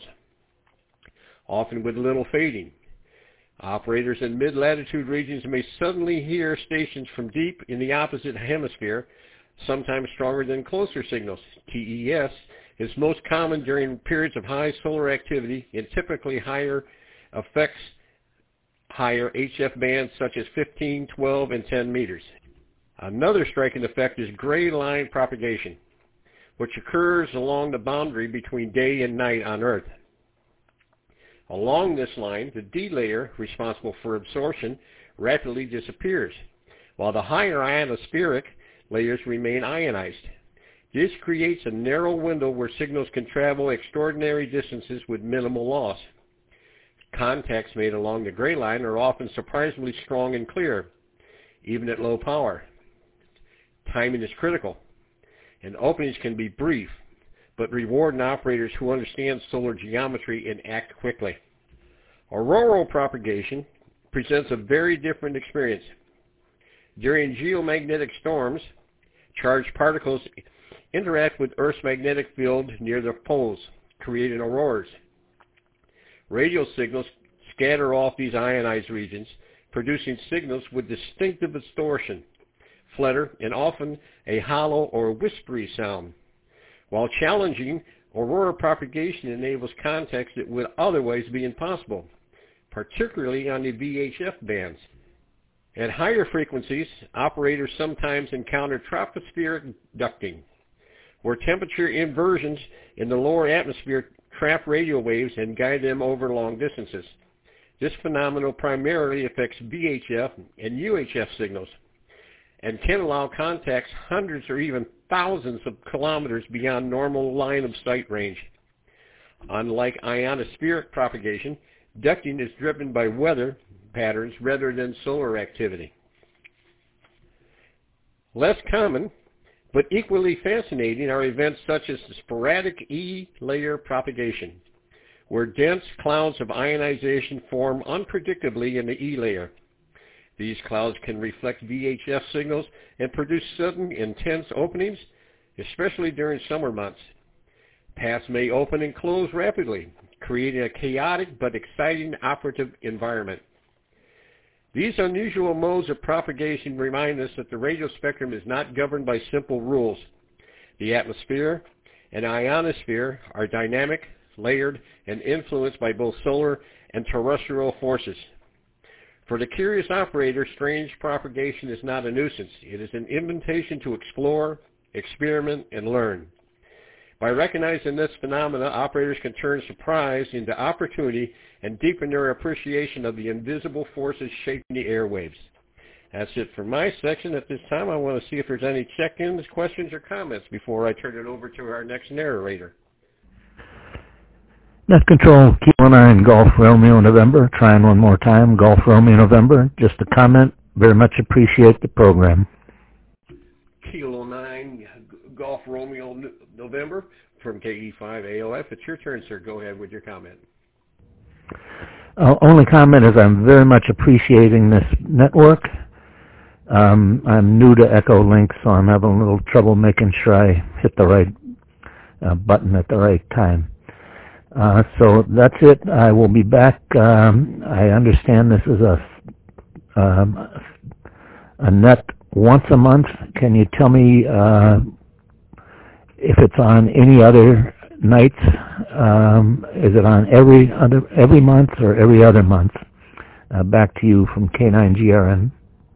often with little fading. Operators in mid-latitude regions may suddenly hear stations from deep in the opposite hemisphere, sometimes stronger than closer signals. T E S is most common during periods of high solar activity and typically higher affects higher H F bands such as fifteen, twelve, and ten meters. Another striking effect is gray line propagation, which occurs along the boundary between day and night on Earth. Along this line, the D layer, responsible for absorption, rapidly disappears, while the higher ionospheric layers remain ionized. This creates a narrow window where signals can travel extraordinary distances with minimal loss. Contacts made along the gray line are often surprisingly strong and clear, even at low power. Timing is critical, and openings can be brief, but reward operators who understand solar geometry and act quickly. Auroral propagation presents a very different experience. During geomagnetic storms, charged particles interact with Earth's magnetic field near the poles, creating auroras. Radio signals scatter off these ionized regions, producing signals with distinctive distortion, flutter, and often a hollow or whispery sound. While challenging, aurora propagation enables contacts that would otherwise be impossible, particularly on the V H F bands. At higher frequencies, operators sometimes encounter tropospheric ducting, where temperature inversions in the lower atmosphere trap radio waves and guide them over long distances. This phenomenon primarily affects V H F and U H F signals, and can allow contacts hundreds or even thousands of kilometers beyond normal line of sight range. Unlike ionospheric propagation, ducting is driven by weather patterns rather than solar activity. Less common, but equally fascinating, are events such as the sporadic E-layer propagation, where dense clouds of ionization form unpredictably in the E layer. These clouds can reflect V H F signals and produce sudden, intense openings, especially during summer months. Paths may open and close rapidly, creating a chaotic but exciting operative environment. These unusual modes of propagation remind us that the radio spectrum is not governed by simple rules. The atmosphere and ionosphere are dynamic, layered, and influenced by both solar and terrestrial forces. For the curious operator, strange propagation is not a nuisance. It is an invitation to explore, experiment, and learn. By recognizing this phenomena, operators can turn surprise into opportunity and deepen their appreciation of the invisible forces shaping the airwaves. That's it for my section. At this time, I want to see if there's any check-ins, questions, or comments before I turn it over to our next narrator. Net Control, Kilo nine, Golf Romeo November. Trying one more time, Golf Romeo November. Just a comment. Very much appreciate the program. Golf Romeo November from K E five A O F. It's your turn, sir. Go ahead with your comment. Uh, only comment is I'm very much appreciating this network. Um, I'm new to Echo Link, so I'm having a little trouble making sure I hit the right uh, button at the right time. Uh, so that's it. I will be back. Um, I understand this is a um, a net once a month. Can you tell me uh, if it's on any other nights? Um, is it on every other every month or every other month? Uh, back to you from K nine G R N.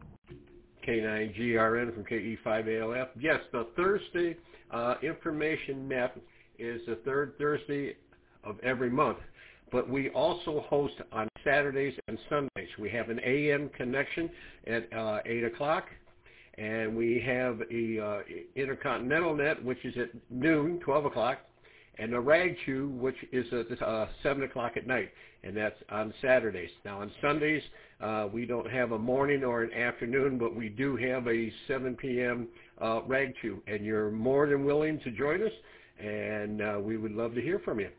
K nine G R N from K E five A L F. Yes, the Thursday uh, information net is the third Thursday of every month, but we also host on Saturdays and Sundays. We have an A M connection at uh, eight o'clock, and we have a uh, intercontinental net, which is at noon, twelve o'clock, and a rag chew, which is at uh, seven o'clock at night, and that's on Saturdays. Now on Sundays, uh, we don't have a morning or an afternoon, but we do have a seven p.m. Uh, rag chew, and you're more than willing to join us, and uh, we would love to hear from you.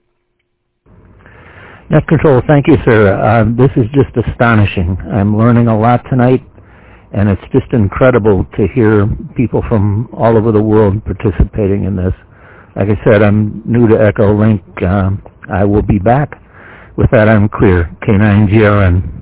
Net Control, thank you, sir. Uh, this is just astonishing. I'm learning a lot tonight, and it's just incredible to hear people from all over the world participating in this. Like I said, I'm new to Echo Link. Um, I will be back. With that, I'm clear. K nine G R N.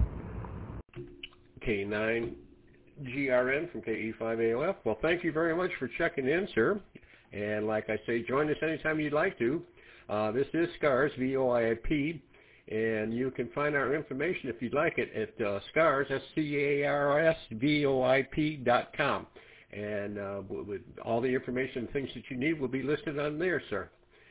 K nine G R N from K E five A O F. Well, thank you very much for checking in, sir. And like I say, join us anytime you'd like to. Uh, this is SCARS, V O I P, and you can find our information if you'd like it at uh, SCARS, S C A R S V O I P dot com. And uh, with all the information and things that you need will be listed on there, sir.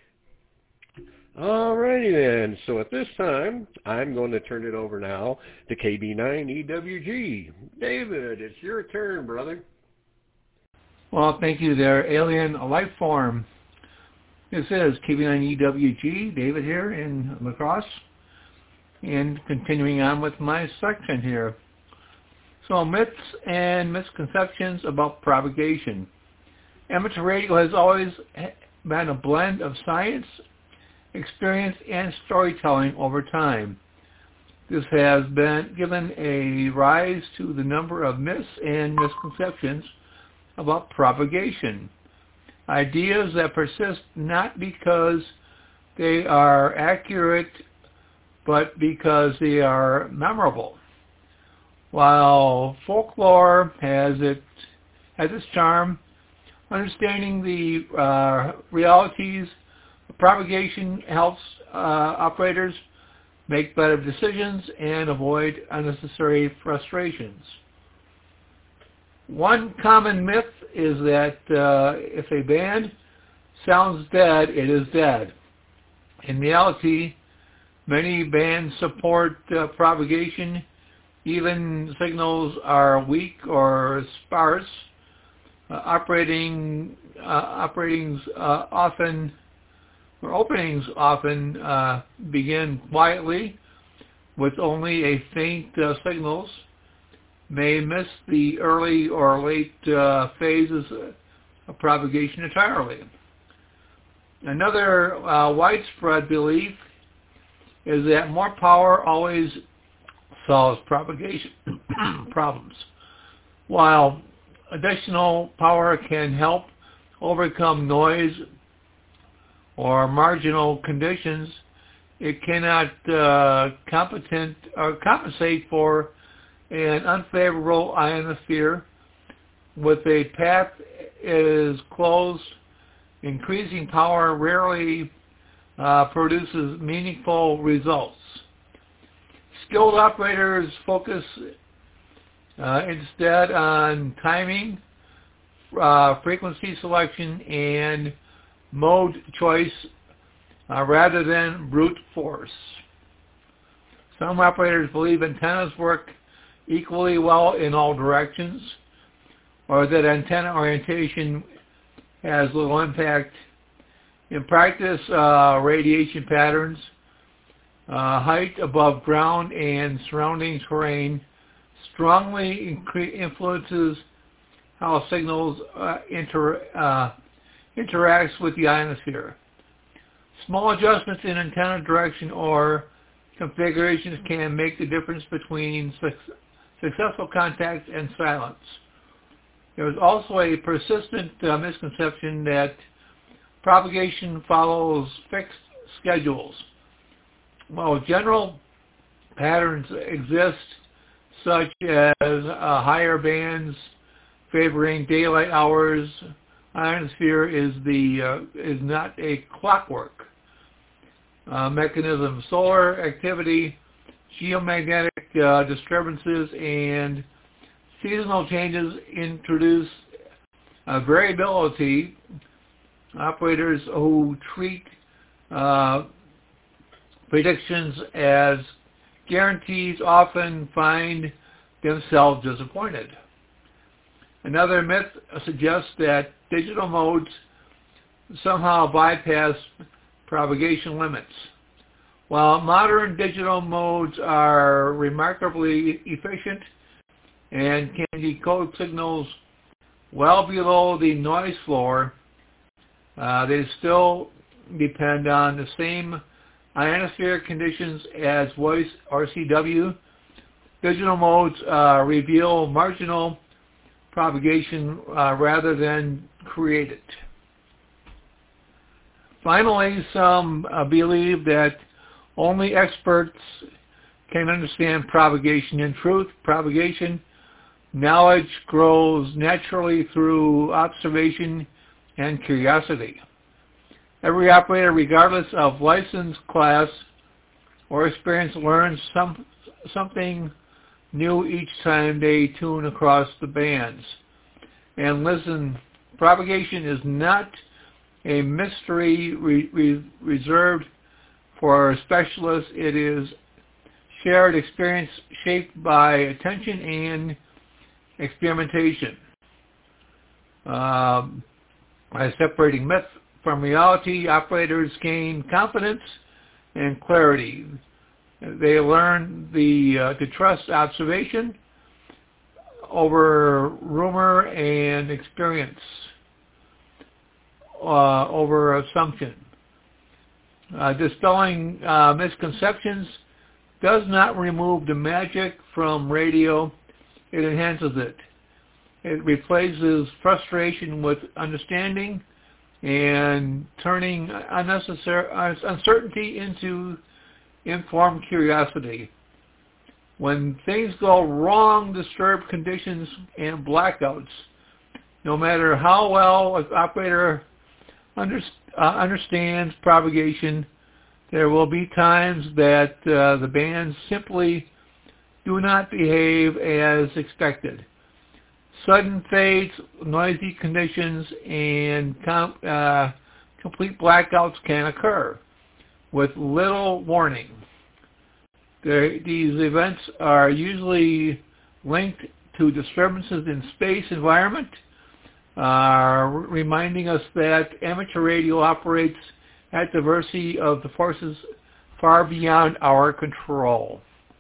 All righty then. So at this time, I'm going to turn it over now to K B nine E W G. David, it's your turn, brother. Well, thank you there, Alien Life Form. This is K B nine E W G, David here in La Crosse, and continuing on with my section here. So, myths and misconceptions about propagation. Amateur radio has always been a blend of science, experience, and storytelling over time. This has been given a rise to the number of myths and misconceptions about propagation. Ideas that persist not because they are accurate, but because they are memorable. While folklore has it has its charm, understanding the uh, realities of propagation helps uh, operators make better decisions and avoid unnecessary frustrations. One common myth is that uh, if a band sounds dead, it is dead. In reality, many bands support uh, propagation. Even signals are weak or sparse. Uh, operating uh, operatings uh, often or openings often uh, begin quietly with only a faint uh, signals. May miss the early or late uh, phases of propagation entirely. Another uh, widespread belief is that more power always solves propagation problems. While additional power can help overcome noise or marginal conditions, it cannot uh, competent or compensate for an unfavorable ionosphere. With a path is closed, increasing power rarely uh, produces meaningful results. Skilled operators focus uh, instead on timing, uh, frequency selection, and mode choice uh, rather than brute force. Some operators believe antennas work equally well in all directions, or that antenna orientation has little impact. In practice, uh, radiation patterns, uh, height above ground, and surrounding terrain strongly incre- influences how signals uh, inter, uh, interacts with the ionosphere. Small adjustments in antenna direction or configurations can make the difference between successful contact and silence. There is also a persistent uh, misconception that propagation follows fixed schedules. While general patterns exist, such as uh, higher bands favoring daylight hours, ionosphere is the uh, is not a clockwork uh, mechanism. Solar activity, geomagnetic uh, disturbances, and seasonal changes introduce uh, variability. Operators who treat uh, predictions as guarantees often find themselves disappointed. Another myth suggests that digital modes somehow bypass propagation limits. While modern digital modes are remarkably efficient and can decode signals well below the noise floor, uh, they still depend on the same ionosphere conditions as voice or C W. Digital modes uh, reveal marginal propagation uh, rather than create it. Finally, some uh, believe that only experts can understand propagation. In truth, propagation knowledge grows naturally through observation and curiosity. Every operator, regardless of license class or experience, learns some, something new each time they tune across the bands. And listen, propagation is not a mystery re- re- reserved for specialists. It is shared experience shaped by attention and experimentation. Um, by separating myth from reality, operators gain confidence and clarity. They learn the uh, to trust observation over rumor and experience uh, over assumption. Uh, dispelling uh, misconceptions does not remove the magic from radio. It enhances it. It replaces frustration with understanding and turning unnecessary uncertainty into informed curiosity. When things go wrong, disturbed conditions, and blackouts, no matter how well an operator under, uh, understands propagation, there will be times that uh, the bands simply do not behave as expected. Sudden fades, noisy conditions, and com- uh, complete blackouts can occur with little warning. The, these events are usually linked to disturbances in space environment, uh, reminding us that amateur radio operates at the mercy of the forces far beyond our control.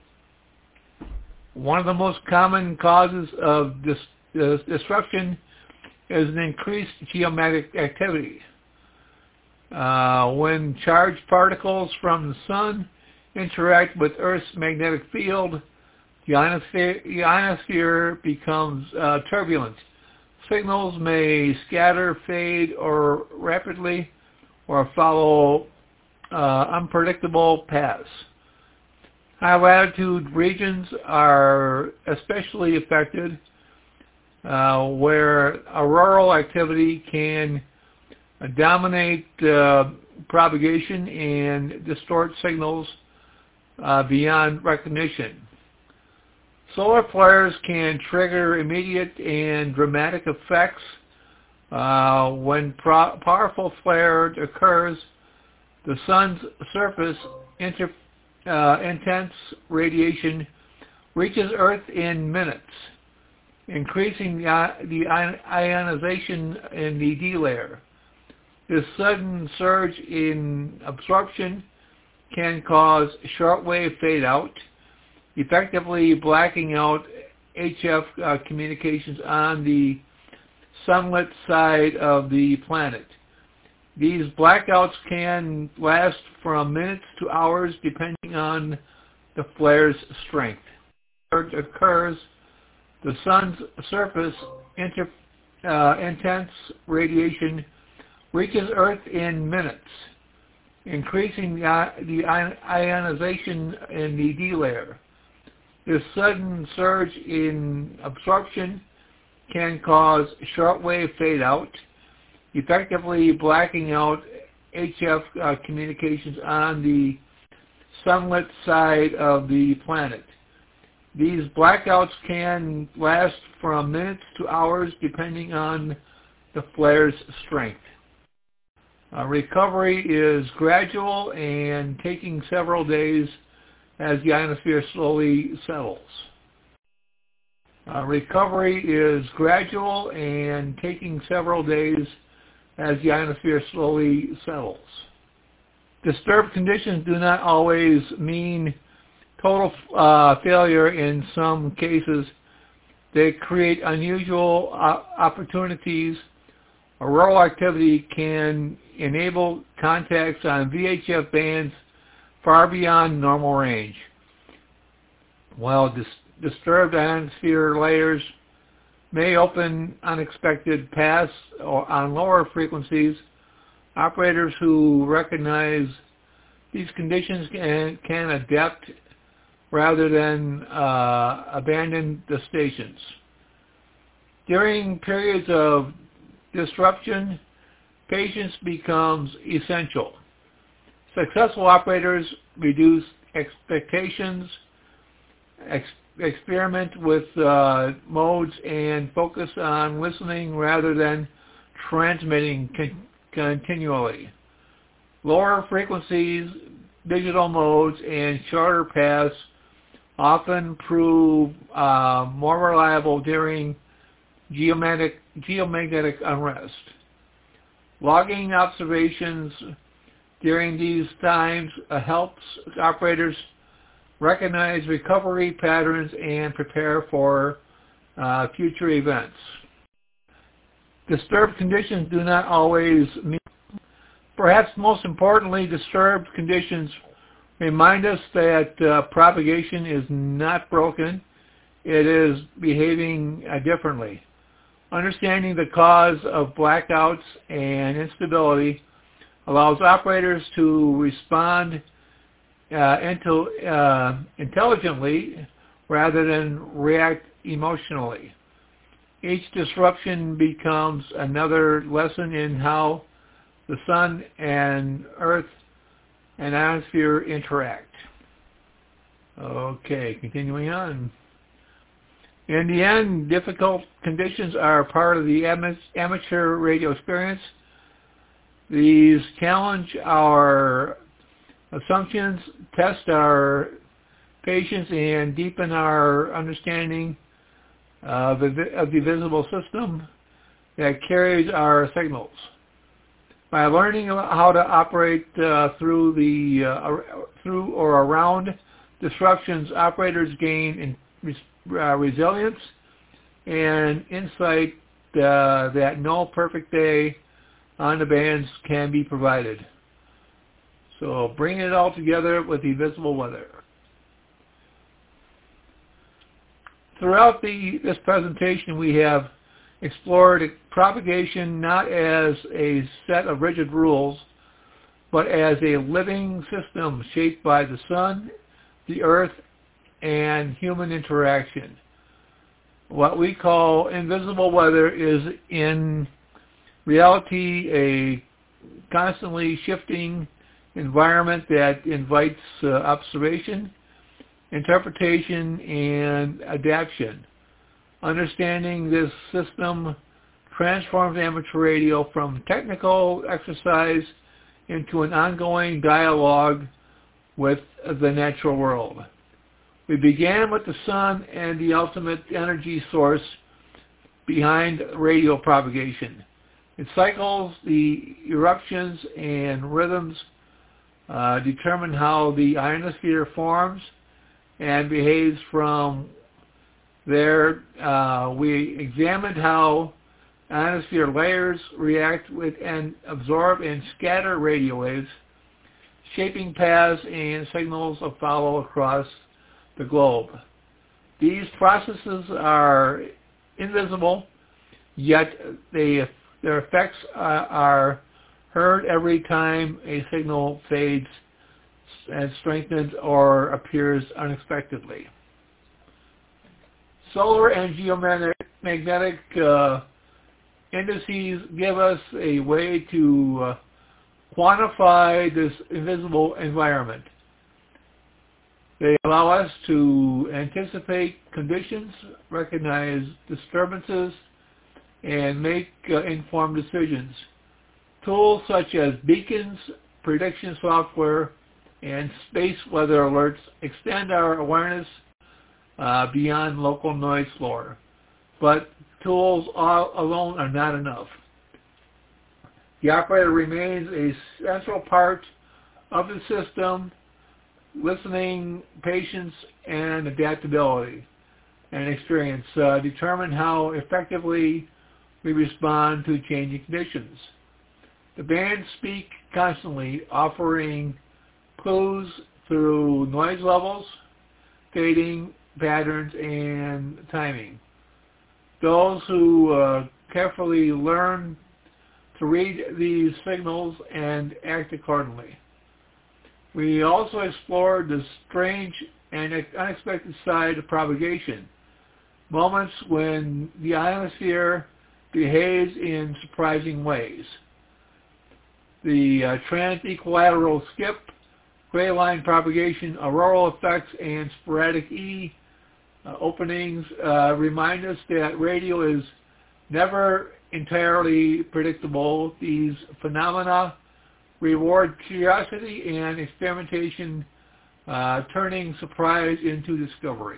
One of the most common causes of dis- dis- disruption is an increased geomagnetic activity. Uh, when charged particles from the sun interact with Earth's magnetic field, the ionosphere, the ionosphere becomes uh, turbulent. Signals may scatter, fade, or rapidly, or follow uh, unpredictable paths. High latitude regions are especially affected, uh, where auroral activity can dominate uh, propagation and distort signals uh, beyond recognition. Solar flares can trigger immediate and dramatic effects. Uh, when pro- powerful flare occurs, the sun's surface inter- uh, intense radiation reaches Earth in minutes, increasing the, uh, the ionization in the D layer. This sudden surge in absorption can cause shortwave fade out, effectively blacking out H F uh, communications on the sunlit side of the planet. These blackouts can last from minutes to hours depending on the flare's strength. It occurs, the sun's surface inter, uh, intense radiation reaches Earth in minutes, increasing the, the ionization in the D layer. This sudden surge in absorption can cause shortwave fade-out, effectively blacking out H F uh, communications on the sunlit side of the planet. These blackouts can last from minutes to hours depending on the flare's strength. Uh, recovery is gradual and taking several days as the ionosphere slowly settles. Uh, recovery is gradual and taking several days as the ionosphere slowly settles. Disturbed conditions do not always mean total uh, failure. In some cases, they create unusual uh, opportunities. Auroral activity can enable contacts on V H F bands far beyond normal range. While dis disturbed ionosphere layers may open unexpected paths or on lower frequencies, operators who recognize these conditions can, can adapt rather than uh, abandon the stations. During periods of disruption, patience becomes essential. Successful operators reduce expectations, ex experiment with uh, modes, and focus on listening rather than transmitting con continually. Lower frequencies, digital modes, and shorter paths often prove uh, more reliable during geomagnetic, geomagnetic unrest. Logging observations during these times uh, helps operators recognize recovery patterns and prepare for uh, future events. Disturbed conditions do not always mean. Perhaps most importantly, disturbed conditions remind us that uh, propagation is not broken. It is behaving uh, differently. Understanding the cause of blackouts and instability allows operators to respond uh, into, uh, intelligently rather than react emotionally. Each disruption becomes another lesson in how the sun and earth and ionosphere interact. Okay, continuing on. In the end, difficult conditions are part of the amateur radio experience. These challenge our assumptions, test our patience, and deepen our understanding of the, of the visible system that carries our signals. By learning how to operate uh, through the uh, through or around disruptions, operators gain in res uh, resilience and insight uh, that no perfect day on the bands can be provided. So bring it all together with the visible weather. Throughout the, this presentation, we have explored propagation not as a set of rigid rules, but as a living system shaped by the sun, the earth, and human interaction. What we call invisible weather is in reality a constantly shifting environment that invites uh, observation, interpretation, and adaptation. Understanding this system transforms amateur radio from technical exercise into an ongoing dialogue with the natural world. We began with the sun and the ultimate energy source behind radio propagation. Its cycles, the eruptions, and rhythms uh, determine how the ionosphere forms and behaves. From there, uh, we examined how ionosphere layers react with and absorb and scatter radio waves, shaping paths and signals of follow across the globe. These processes are invisible, yet they, their effects uh, are heard every time a signal fades and strengthens or appears unexpectedly. Solar and geomagnetic uh, indices give us a way to uh, quantify this invisible environment. They allow us to anticipate conditions, recognize disturbances, and make uh, informed decisions. Tools such as beacons, prediction software, and space weather alerts extend our awareness uh, beyond local noise floor. But tools all alone are not enough. The operator remains a central part of the system, listening, patience, and adaptability and experience uh, determine how effectively we respond to changing conditions. The bands speak constantly, offering clues through noise levels, fading patterns, and timing. Those who uh, carefully learn to read these signals and act accordingly. We also explored the strange and unexpected side of propagation, moments when the ionosphere behaves in surprising ways. The uh, trans-equilateral skip, gray line propagation, auroral effects, and sporadic E uh, openings uh, remind us that radio is never entirely predictable. These phenomena reward curiosity and experimentation, uh, turning surprise into discovery.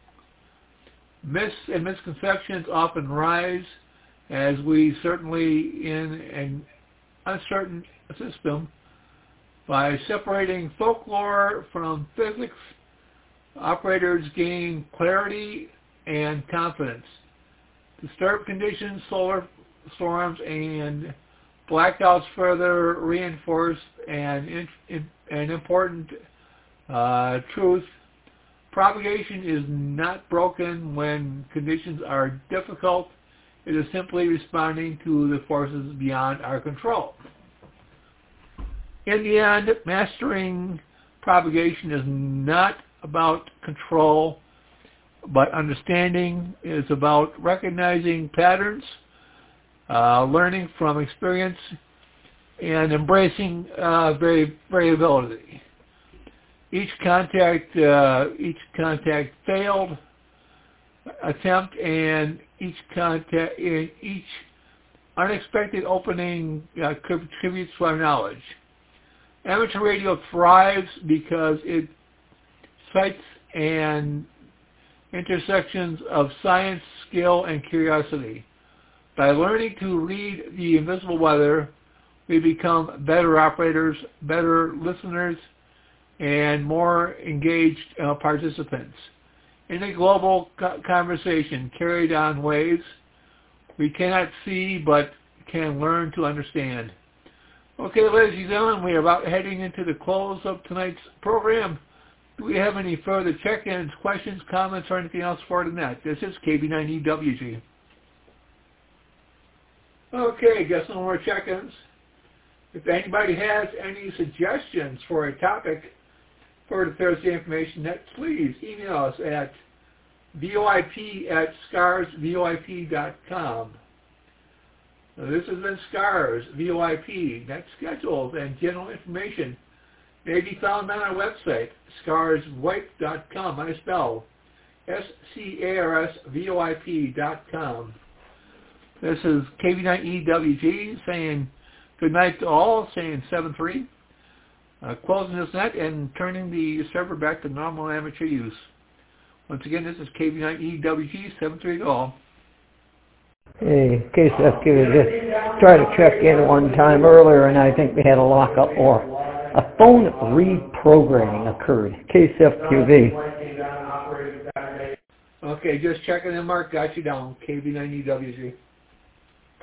Myths and misconceptions often rise, as we certainly in an uncertain system. By separating folklore from physics, operators gain clarity and confidence. Disturbed conditions, solar storms, and blackouts further reinforce an, in, in, an important uh, truth. Propagation is not broken when conditions are difficult. It is simply responding to the forces beyond our control. In the end, mastering propagation is not about control, but understanding. Is about recognizing patterns, uh, learning from experience, and embracing uh, vari- variability. Each contact, uh, each contact failed attempt, and each contact, each unexpected opening uh, contributes to our knowledge. Amateur radio thrives because it sites and intersections of science, skill, and curiosity. By learning to read the invisible weather, we become better operators, better listeners, and more engaged uh, participants. In a global co- conversation carried on waves, we cannot see but can learn to understand. Okay, ladies and gentlemen, we are about heading into the close of tonight's program. Do we have any further check-ins, questions, comments, or anything else for tonight? This is K B nine E W G. Okay, guess no more check-ins. If anybody has any suggestions for a topic for the Thursday Information Net, please email us at V O I P at scars V O I P dot com. Now, this has been SCARS, V O I P. Net schedules and general information may be found on our website, scars wipe dot com. I spell S C A R S V O I P dot com. This is K B nine E W G saying good night to all, saying seven three. Uh, closing this net and turning the server back to normal amateur use. Once again, this is K B nine E W G seven three to all. Hey, K C F Q V, just tried to check in one time earlier, and I think we had a lockup or a phone reprogramming occurred. K C F Q V. Okay, just checking in, Mark. Got you down. K B nine E W G.